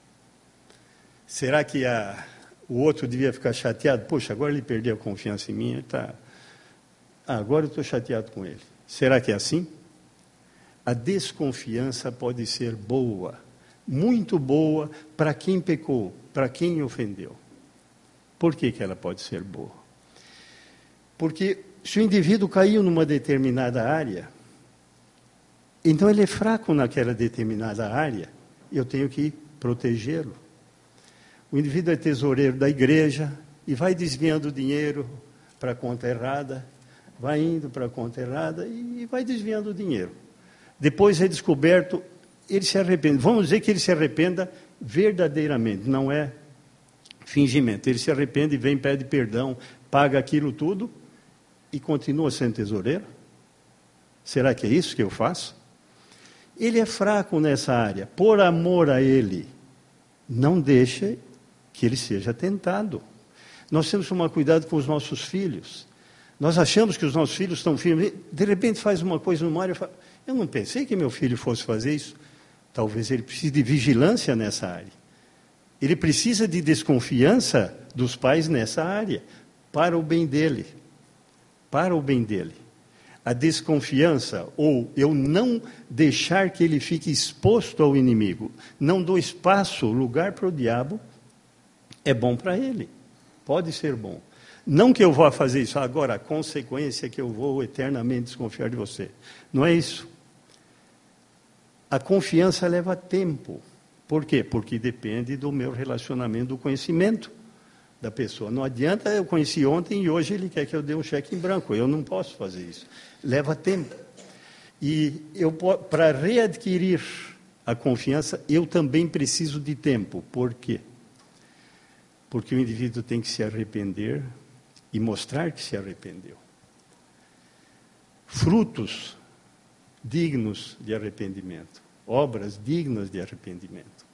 [SPEAKER 1] Será que a, o outro devia ficar chateado? Poxa, agora ele perdeu a confiança em mim, ele tá, ah, agora eu estou chateado com ele. Será que é assim? A desconfiança pode ser boa, muito boa para quem pecou, para quem ofendeu. Por que que ela pode ser boa? Porque se o indivíduo caiu numa determinada área, então ele é fraco naquela determinada área, eu tenho que protegê-lo. O indivíduo é tesoureiro da igreja e vai desviando dinheiro para a conta errada, vai indo para a conta errada e vai desviando o dinheiro. Depois é descoberto, ele se arrepende. Vamos dizer que ele se arrependa verdadeiramente, não é fingimento. Ele se arrepende, vem, pede perdão, paga aquilo tudo e continua sendo tesoureiro? Será que é isso que eu faço? Ele é fraco nessa área. Por amor a ele, não deixe que ele seja tentado. Nós temos que tomar cuidado com os nossos filhos. Nós achamos que os nossos filhos estão firmes. De repente faz uma coisa no mar e fala, eu não pensei que meu filho fosse fazer isso. Talvez ele precise de vigilância nessa área. Ele precisa de desconfiança dos pais nessa área, para o bem dele. Para o bem dele. A desconfiança, ou eu não deixar que ele fique exposto ao inimigo, não dou espaço, lugar para o diabo, é bom para ele. Pode ser bom. Não que eu vá fazer isso, agora a consequência é que eu vou eternamente desconfiar de você. Não é isso. A confiança leva tempo. Por quê? Porque depende do meu relacionamento, do conhecimento da pessoa. Não adianta, eu conheci ontem e hoje ele quer que eu dê um cheque em branco. Eu não posso fazer isso. Leva tempo. E eu, para readquirir a confiança, eu também preciso de tempo. Por quê? Porque o indivíduo tem que se arrepender e mostrar que se arrependeu. Frutos dignos de arrependimento. Obras dignas de arrependimento.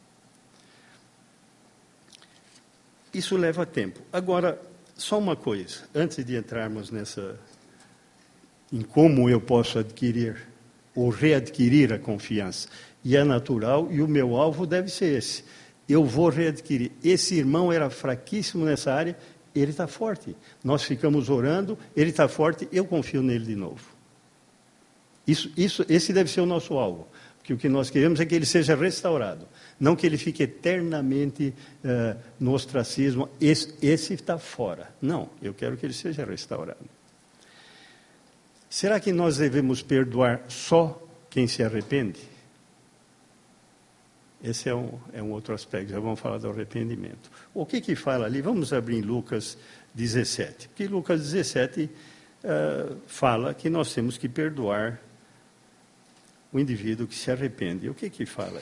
[SPEAKER 1] Isso leva tempo. Agora, só uma coisa, antes de entrarmos nessa, em como eu posso adquirir ou readquirir a confiança. E é natural, e o meu alvo deve ser esse. Eu vou readquirir. Esse irmão era fraquíssimo nessa área, ele está forte. Nós ficamos orando, ele está forte, eu confio nele de novo. Isso, isso, esse deve ser o nosso alvo. Porque o que nós queremos é que ele seja restaurado. Não que ele fique eternamente uh, no ostracismo. Esse, esse está fora. Não, eu quero que ele seja restaurado. Será que nós devemos perdoar só quem se arrepende? Esse é um, é um outro aspecto. Já vamos falar do arrependimento. O que que fala ali? Vamos abrir em Lucas dezessete. Porque Lucas dezessete uh, fala que nós temos que perdoar o indivíduo que se arrepende. O que que fala aí?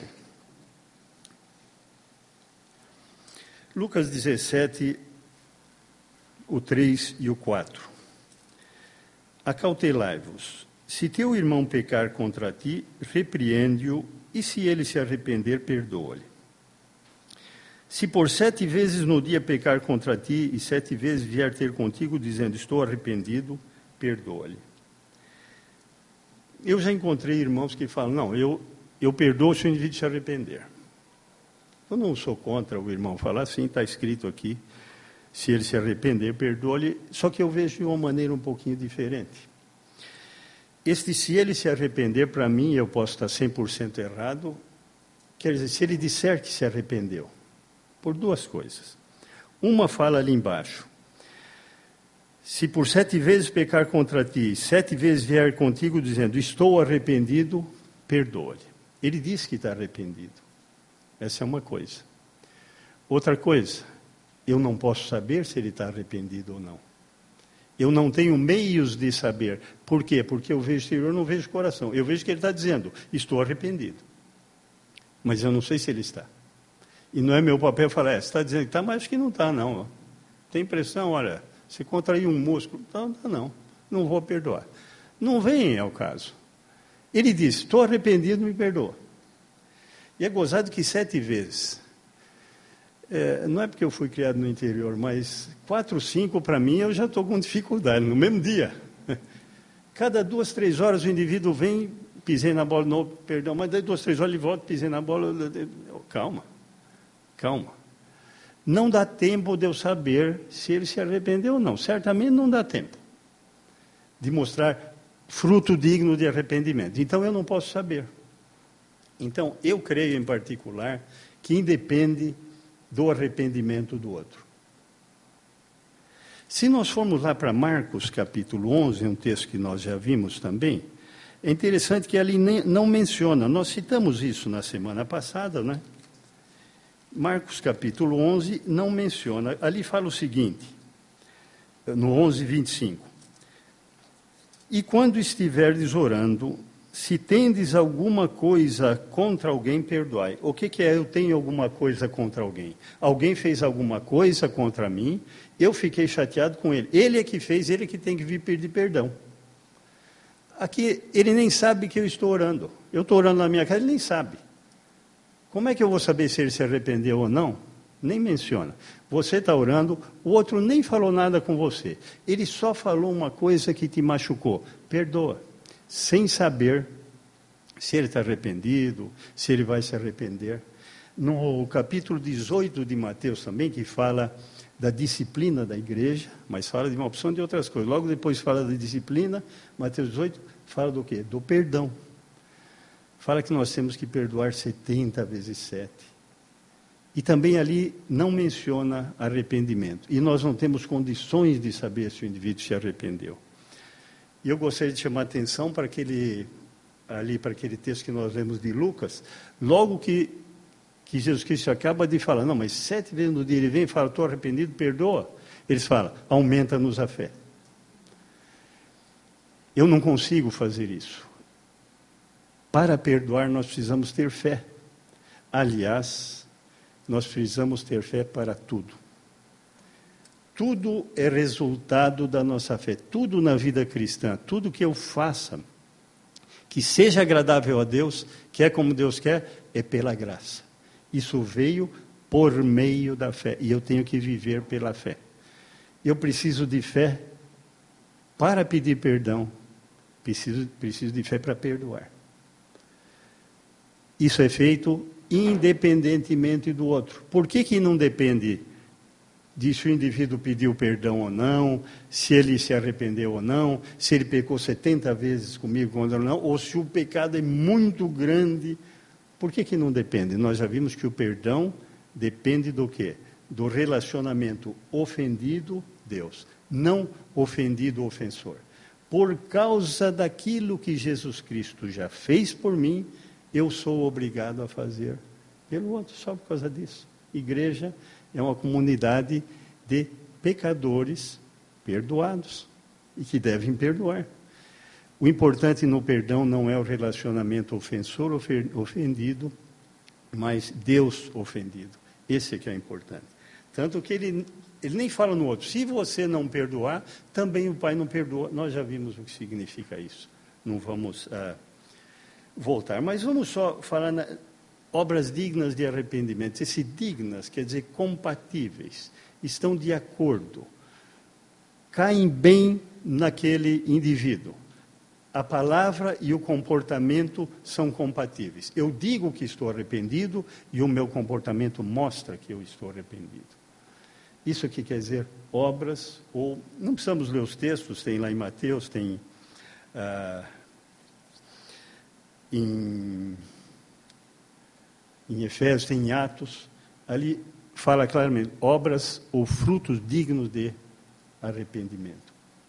[SPEAKER 1] Lucas dezessete, o três e o quatro. Acautelai-vos. Se teu irmão pecar contra ti, repreende-o, e se ele se arrepender, perdoa-lhe. Se por sete vezes no dia pecar contra ti, e sete vezes vier ter contigo, dizendo, estou arrependido, perdoa-lhe. Eu já encontrei irmãos que falam, não, eu, eu perdoo se o indivíduo se arrepender. Eu não sou contra o irmão falar assim, está escrito aqui, se ele se arrepender, perdoa-lhe, só que eu vejo de uma maneira um pouquinho diferente. Este, se ele se arrepender, para mim, eu posso estar cem por cento errado, quer dizer, se ele disser que se arrependeu, por duas coisas. Uma fala ali embaixo, se por sete vezes pecar contra ti, sete vezes vier contigo dizendo, estou arrependido, perdoa-lhe. Ele diz que está arrependido. Essa é uma coisa. Outra coisa, eu não posso saber se ele está arrependido ou não. Eu não tenho meios de saber. Por quê? Porque eu vejo exterior, não vejo coração. Eu vejo que ele está dizendo, estou arrependido. Mas eu não sei se ele está. E não é meu papel falar, é, você está dizendo que está, mas acho que não está, não. Tem impressão, olha... Se contraiu um músculo, não, não, não vou perdoar. Não vem ao caso. Ele disse, estou arrependido, me perdoa. E é gozado que sete vezes, é, não é porque eu fui criado no interior, mas quatro, cinco, para mim, eu já estou com dificuldade, no mesmo dia. Cada duas, três horas o indivíduo vem, pisei na bola, não, perdão, mas daí duas, três horas ele volta, pisei na bola, calma, calma. Não dá tempo de eu saber se ele se arrependeu ou não. Certamente não dá tempo de mostrar fruto digno de arrependimento. Então, eu não posso saber. Então, eu creio em particular que independe do arrependimento do outro. Se nós formos lá para Marcos, capítulo onze, um texto que nós já vimos também, é interessante que ali nem, não menciona, nós citamos isso na semana passada, né? Marcos capítulo onze não menciona, ali fala o seguinte, no onze, vinte e cinco. E quando estiverdes orando, se tendes alguma coisa contra alguém, perdoai. O que, que é eu tenho alguma coisa contra alguém? Alguém fez alguma coisa contra mim, eu fiquei chateado com ele. Ele é que fez, ele é que tem que vir pedir perdão. Aqui, ele nem sabe que eu estou orando. Eu estou orando na minha casa, ele nem sabe. Como é que eu vou saber se ele se arrependeu ou não? Nem menciona. Você está orando, o outro nem falou nada com você. Ele só falou uma coisa que te machucou. Perdoa. Sem saber se ele está arrependido, se ele vai se arrepender. No capítulo dezoito de Mateus também, que fala da disciplina da igreja, mas fala de uma opção de outras coisas. Logo depois fala da disciplina, Mateus dezoito, fala do quê? Do perdão. Fala que nós temos que perdoar setenta vezes sete. E também ali não menciona arrependimento. E nós não temos condições de saber se o indivíduo se arrependeu. E eu gostaria de chamar a atenção para aquele, ali, para aquele texto que nós lemos de Lucas, logo que, que Jesus Cristo acaba de falar, não, mas sete vezes no dia ele vem e fala, estou arrependido, perdoa. Eles falam, aumenta-nos a fé. Eu não consigo fazer isso. Para perdoar, nós precisamos ter fé. Aliás, nós precisamos ter fé para tudo. Tudo é resultado da nossa fé. Tudo na vida cristã, tudo que eu faça, que seja agradável a Deus, que é como Deus quer, é pela graça. Isso veio por meio da fé. E eu tenho que viver pela fé. Eu preciso de fé para pedir perdão. Preciso, preciso de fé para perdoar. Isso é feito independentemente do outro. Por que que não depende de se o indivíduo pediu perdão ou não, se ele se arrependeu ou não, se ele pecou setenta vezes comigo ou não, ou se o pecado é muito grande? Por que que não depende? Nós já vimos que o perdão depende do quê? Do relacionamento ofendido-Deus, não ofendido-ofensor. Por causa daquilo que Jesus Cristo já fez por mim, eu sou obrigado a fazer pelo outro, só por causa disso. Igreja é uma comunidade de pecadores perdoados e que devem perdoar. O importante no perdão não é o relacionamento ofensor, ofendido, mas Deus ofendido. Esse é que é importante. Tanto que ele, ele nem fala no outro. Se você não perdoar, também o Pai não perdoa. Nós já vimos o que significa isso. Não vamos ah, voltar. Mas vamos só falar na, obras dignas de arrependimento. Esse dignas quer dizer compatíveis. Estão de acordo. Caem bem naquele indivíduo. A palavra e o comportamento são compatíveis. Eu digo que estou arrependido e o meu comportamento mostra que eu estou arrependido. Isso aqui quer dizer obras, ou não precisamos ler os textos, tem lá em Mateus, tem ah, em, em Efésios, tem em Atos, ali fala claramente, obras ou frutos dignos de arrependimento.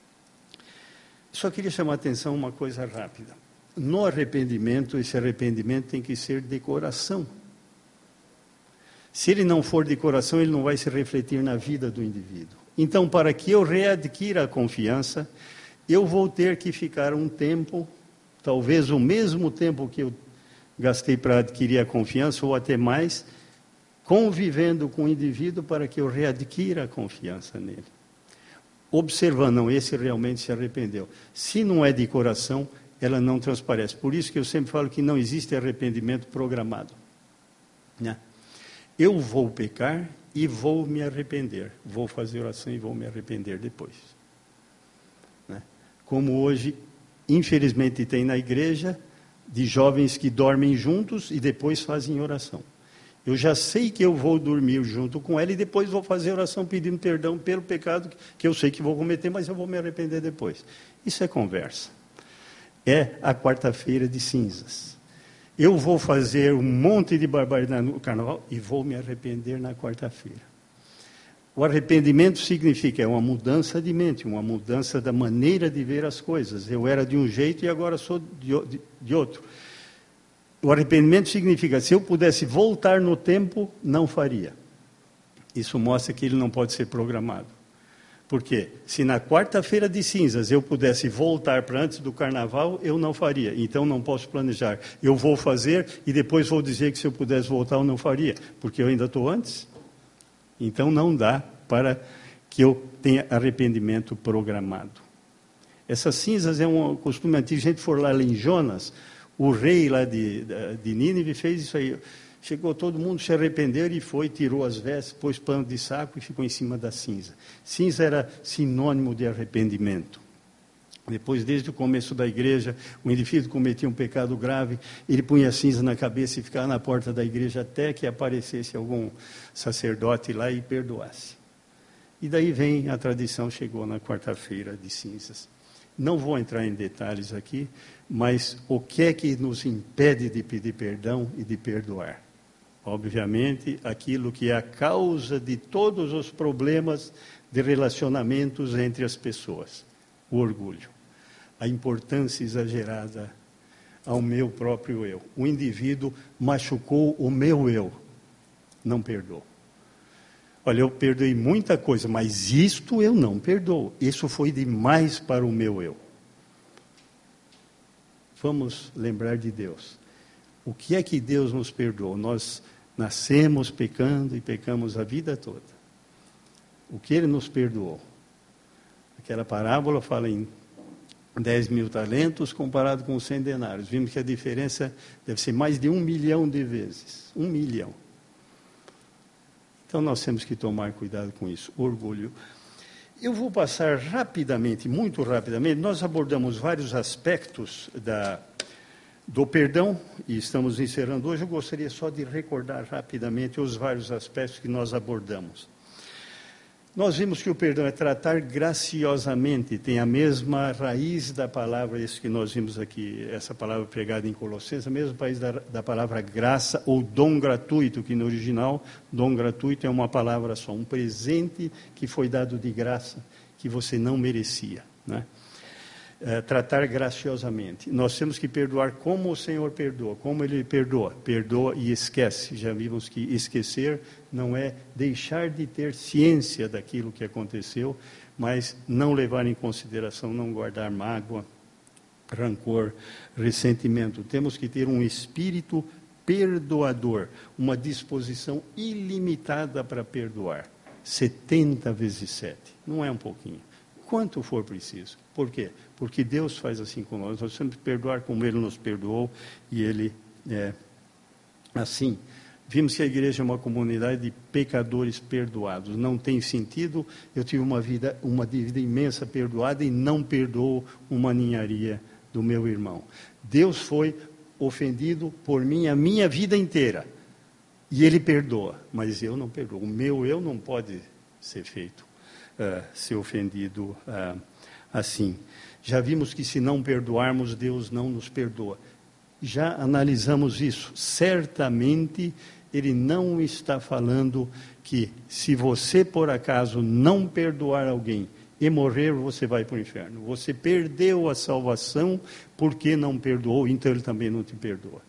[SPEAKER 1] Só queria chamar a atenção uma coisa rápida. No arrependimento, esse arrependimento tem que ser de coração. Se ele não for de coração, ele não vai se refletir na vida do indivíduo. Então, para que eu readquira a confiança, eu vou ter que ficar um tempo, talvez o mesmo tempo que eu gastei para adquirir a confiança, ou até mais, convivendo com o indivíduo para que eu readquira a confiança nele. Observando, não, esse realmente se arrependeu. Se não é de coração, ela não transparece. Por isso que eu sempre falo que não existe arrependimento programado. Né? Eu vou pecar e vou me arrepender. Vou fazer oração e vou me arrepender depois. Né? Como hoje, infelizmente, tem na igreja de jovens que dormem juntos e depois fazem oração. Eu já sei que eu vou dormir junto com ela e depois vou fazer oração pedindo perdão pelo pecado que eu sei que vou cometer, mas eu vou me arrepender depois. Isso é conversa. É a quarta-feira de cinzas. Eu vou fazer um monte de barbaridade no carnaval e vou me arrepender na quarta-feira. O arrependimento significa é uma mudança de mente, uma mudança da maneira de ver as coisas. Eu era de um jeito e agora sou de, de, de outro. O arrependimento significa, se eu pudesse voltar no tempo, não faria. Isso mostra que ele não pode ser programado. Porque se na quarta-feira de cinzas eu pudesse voltar para antes do carnaval, eu não faria. Então não posso planejar. Eu vou fazer e depois vou dizer que se eu pudesse voltar eu não faria, porque eu ainda estou antes. Então não dá para que eu tenha arrependimento programado. Essas cinzas é um costume antigo. Se a gente for lá em Jonas, o rei lá de, de Nínive fez isso aí. Chegou todo mundo, se arrependeu e foi, tirou as vestes, pôs pano de saco e ficou em cima da cinza. Cinza era sinônimo de arrependimento. Depois, desde o começo da igreja, o indivíduo cometia um pecado grave, ele punha cinza na cabeça e ficava na porta da igreja até que aparecesse algum sacerdote lá e perdoasse. E daí vem a tradição, chegou na quarta-feira de cinzas. Não vou entrar em detalhes aqui, mas o que é que nos impede de pedir perdão e de perdoar? Obviamente, aquilo que é a causa de todos os problemas de relacionamentos entre as pessoas. O orgulho. A importância exagerada ao meu próprio eu. O indivíduo machucou o meu eu. Não perdoou. Olha, eu perdoei muita coisa, mas isto eu não perdoo. Isso foi demais para o meu eu. Vamos lembrar de Deus. O que é que Deus nos perdoou? Nós nascemos pecando e pecamos a vida toda. O que Ele nos perdoou? Aquela parábola fala em dez mil talentos comparado com cem denários. Vimos que a diferença deve ser mais de um milhão de vezes. Um milhão. Então nós temos que tomar cuidado com isso. Orgulho. Eu vou passar rapidamente, muito rapidamente. Nós abordamos vários aspectos da, do perdão e estamos encerrando hoje. Eu gostaria só de recordar rapidamente os vários aspectos que nós abordamos. Nós vimos que o perdão é tratar graciosamente, tem a mesma raiz da palavra, isso que nós vimos aqui, essa palavra pregada em Colossenses, a mesma raiz da, da palavra graça ou dom gratuito, que no original, dom gratuito é uma palavra só, um presente que foi dado de graça, que você não merecia, né? É, tratar graciosamente. Nós temos que perdoar como o Senhor perdoa. Como Ele perdoa? Perdoa e esquece. Já vimos que esquecer não é deixar de ter ciência daquilo que aconteceu, mas não levar em consideração, não guardar mágoa, rancor, ressentimento. Temos que ter um espírito perdoador, uma disposição ilimitada para perdoar. setenta vezes sete. Não é um pouquinho. Quanto for preciso. Por quê? Porque Deus faz assim com nós. Nós temos que perdoar como Ele nos perdoou e Ele é assim. Vimos que a igreja é uma comunidade de pecadores perdoados. Não tem sentido eu tive uma vida, uma dívida imensa perdoada e não perdoo uma ninharia do meu irmão. Deus foi ofendido por mim a minha vida inteira. E Ele perdoa, mas eu não perdoo. O meu eu não pode ser feito, uh, ser ofendido uh, assim. Já vimos que se não perdoarmos, Deus não nos perdoa. Já analisamos isso. Certamente Ele não está falando que se você por acaso não perdoar alguém e morrer, você vai para o inferno. Você perdeu a salvação porque não perdoou, então Ele também não te perdoa.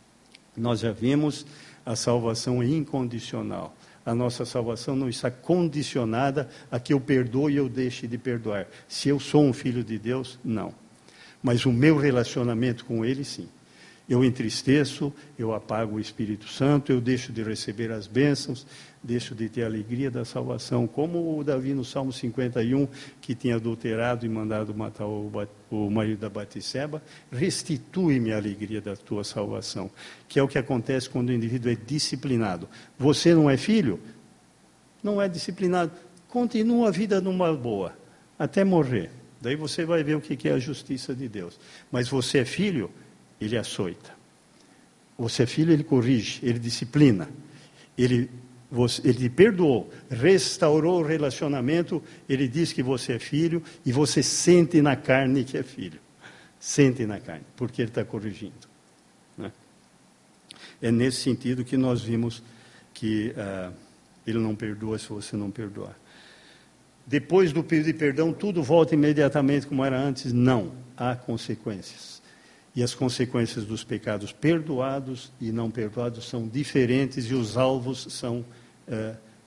[SPEAKER 1] Nós já vimos, a salvação é incondicional. A nossa salvação não está condicionada a que eu perdoe e eu deixe de perdoar. Se eu sou um filho de Deus, não. Mas o meu relacionamento com Ele, sim. Eu entristeço, eu apago o Espírito Santo, eu deixo de receber as bênçãos, deixo de ter a alegria da salvação. Como o Davi no Salmo cinquenta e um, que tinha adulterado e mandado matar o, o marido da Batseba, restitui-me a alegria da tua salvação. Que é o que acontece quando o indivíduo é disciplinado. Você não é filho? Não é disciplinado. Continua a vida numa boa, até morrer. Daí você vai ver o que é a justiça de Deus. Mas você é filho? Ele açoita. Você é filho, Ele corrige, Ele disciplina. Ele, você, ele te perdoou, restaurou o relacionamento, Ele diz que você é filho e você sente na carne que é filho. Sente na carne, porque Ele está corrigindo. Né? É nesse sentido que nós vimos que uh, Ele não perdoa se você não perdoar. Depois do pedido de perdão, tudo volta imediatamente como era antes? Não, há consequências. E as consequências dos pecados perdoados e não perdoados são diferentes e os alvos são uh,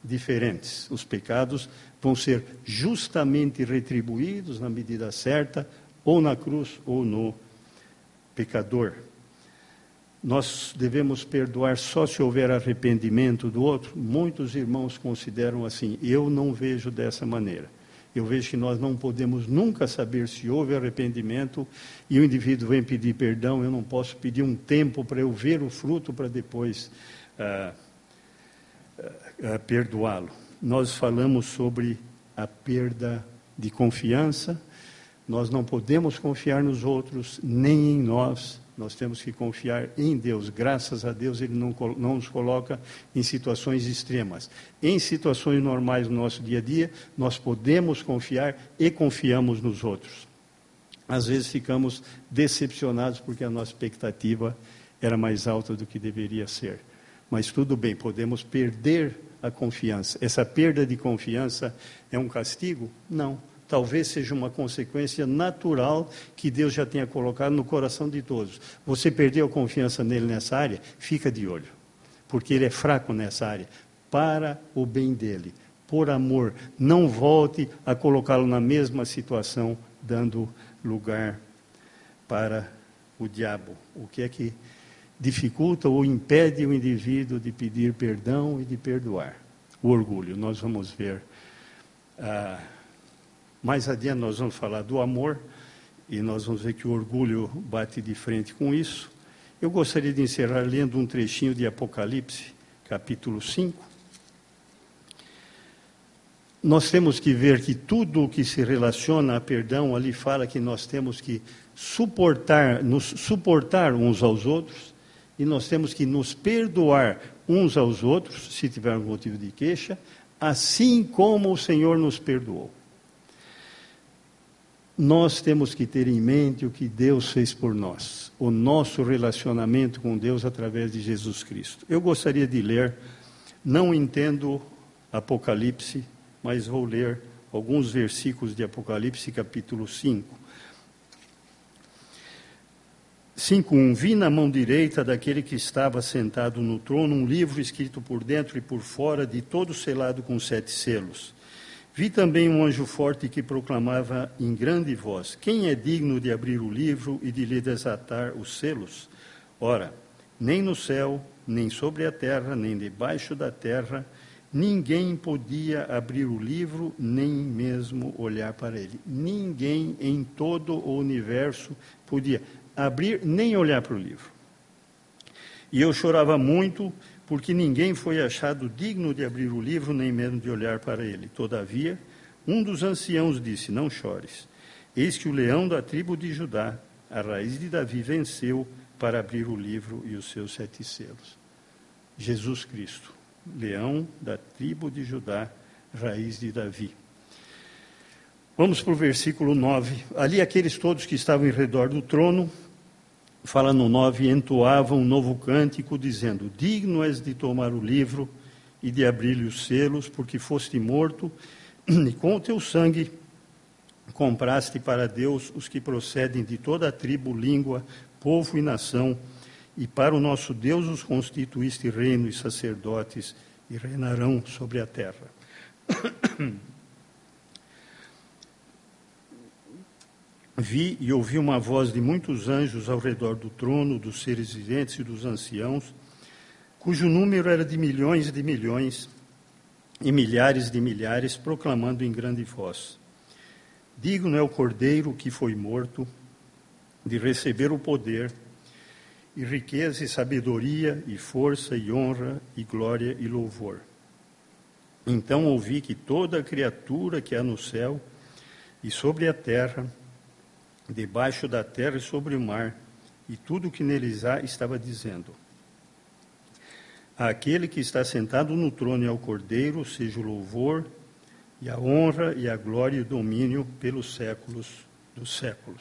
[SPEAKER 1] diferentes. Os pecados vão ser justamente retribuídos na medida certa, ou na cruz ou no pecador. Nós devemos perdoar só se houver arrependimento do outro. Muitos irmãos consideram assim. Eu não vejo dessa maneira. Eu vejo que nós não podemos nunca saber se houve arrependimento e o indivíduo vem pedir perdão. Eu não posso pedir um tempo para eu ver o fruto para depois ah, ah, perdoá-lo. Nós falamos sobre a perda de confiança. Nós não podemos confiar nos outros, nem em nós. Nós temos que confiar em Deus. Graças a Deus, Ele não, não nos coloca em situações extremas. Em situações normais do nosso dia a dia, nós podemos confiar e confiamos nos outros. Às vezes ficamos decepcionados porque a nossa expectativa era mais alta do que deveria ser. Mas tudo bem, podemos perder a confiança. Essa perda de confiança é um castigo? Não. Talvez seja uma consequência natural que Deus já tenha colocado no coração de todos. Você perdeu a confiança nele nessa área? Fica de olho, porque ele é fraco nessa área. Para o bem dele, por amor, não volte a colocá-lo na mesma situação, dando lugar para o diabo. O que é que dificulta ou impede o indivíduo de pedir perdão e de perdoar? O orgulho. Nós vamos ver... Ah, Mais adiante nós vamos falar do amor, e nós vamos ver que o orgulho bate de frente com isso. Eu gostaria de encerrar lendo um trechinho de Apocalipse, capítulo cinco. Nós temos que ver que tudo o que se relaciona a perdão, ali fala que nós temos que suportar, nos suportar uns aos outros, e nós temos que nos perdoar uns aos outros, se tiver algum motivo de queixa, assim como o Senhor nos perdoou. Nós temos que ter em mente o que Deus fez por nós, o nosso relacionamento com Deus através de Jesus Cristo. Eu gostaria de ler, não entendo Apocalipse, mas vou ler alguns versículos de Apocalipse, capítulo cinco. cinco, um. Vi na mão direita daquele que estava sentado no trono um livro escrito por dentro e por fora, de todo selado com sete selos. Vi também um anjo forte que proclamava em grande voz: quem é digno de abrir o livro e de lhe desatar os selos? Ora, nem no céu, nem sobre a terra, nem debaixo da terra, ninguém podia abrir o livro, nem mesmo olhar para ele. Ninguém em todo o universo podia abrir, nem olhar para o livro. E eu chorava muito, porque ninguém foi achado digno de abrir o livro, nem mesmo de olhar para ele. Todavia, um dos anciãos disse: não chores. Eis que o leão da tribo de Judá, a raiz de Davi, venceu para abrir o livro e os seus sete selos. Jesus Cristo, leão da tribo de Judá, raiz de Davi. Vamos para o versículo nove. Ali aqueles todos que estavam em redor do trono, fala no nove, entoavam um novo cântico, dizendo: digno és de tomar o livro e de abrir-lhe os selos, porque foste morto, e com o teu sangue compraste para Deus os que procedem de toda a tribo, língua, povo e nação, e para o nosso Deus os constituíste reino e sacerdotes, e reinarão sobre a terra. Vi e ouvi uma voz de muitos anjos ao redor do trono, dos seres viventes e dos anciãos, cujo número era de milhões de milhões e milhares de milhares, proclamando em grande voz: digno é o Cordeiro que foi morto de receber o poder, e riqueza e sabedoria, e força, e honra, e glória e louvor. Então ouvi que toda a criatura que há no céu e sobre a terra, debaixo da terra e sobre o mar, e tudo o que neles há, estava dizendo: àquele que está sentado no trono e ao Cordeiro, seja o louvor, e a honra, e a glória e o domínio pelos séculos dos séculos.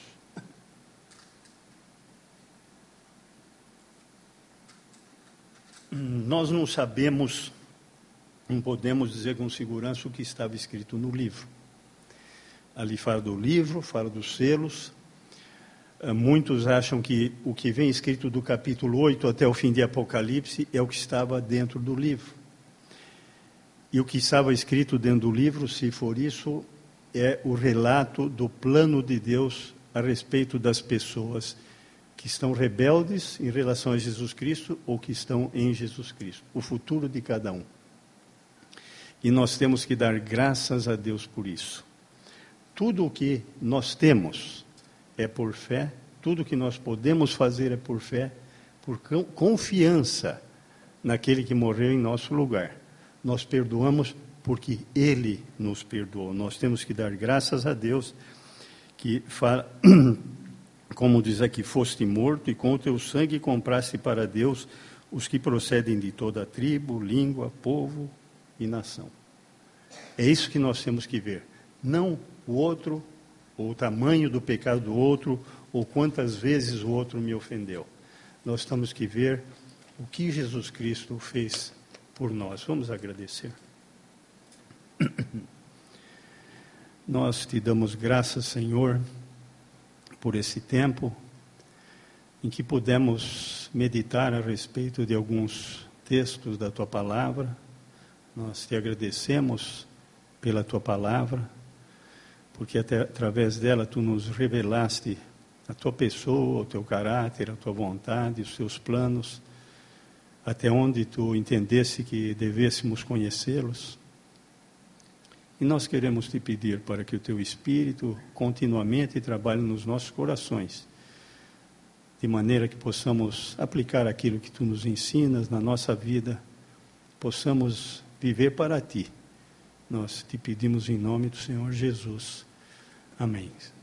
[SPEAKER 1] Nós não sabemos, não podemos dizer com segurança o que estava escrito no livro. Ali fala do livro, fala dos selos. Muitos acham que o que vem escrito do capítulo oito até o fim de Apocalipse é o que estava dentro do livro. E o que estava escrito dentro do livro, se for isso, é o relato do plano de Deus a respeito das pessoas que estão rebeldes em relação a Jesus Cristo ou que estão em Jesus Cristo. O futuro de cada um. E nós temos que dar graças a Deus por isso. Tudo o que nós temos é por fé, tudo o que nós podemos fazer é por fé, por confiança naquele que morreu em nosso lugar. Nós perdoamos porque Ele nos perdoou. Nós temos que dar graças a Deus, que fala, como diz aqui, foste morto e com o teu sangue compraste para Deus os que procedem de toda a tribo, língua, povo e nação. É isso que nós temos que ver. Não o outro, ou o tamanho do pecado do outro, ou quantas vezes o outro me ofendeu. Nós temos que ver o que Jesus Cristo fez por nós. Vamos agradecer. Nós te damos graças, Senhor, por esse tempo em que pudemos meditar a respeito de alguns textos da Tua Palavra. Nós te agradecemos pela Tua Palavra, porque até através dela Tu nos revelaste a Tua pessoa, o Teu caráter, a Tua vontade, os Teus planos, até onde Tu entendesse que devêssemos conhecê-los. E nós queremos Te pedir para que o Teu Espírito continuamente trabalhe nos nossos corações, de maneira que possamos aplicar aquilo que Tu nos ensinas na nossa vida, possamos viver para Ti. Nós Te pedimos em nome do Senhor Jesus. Amém.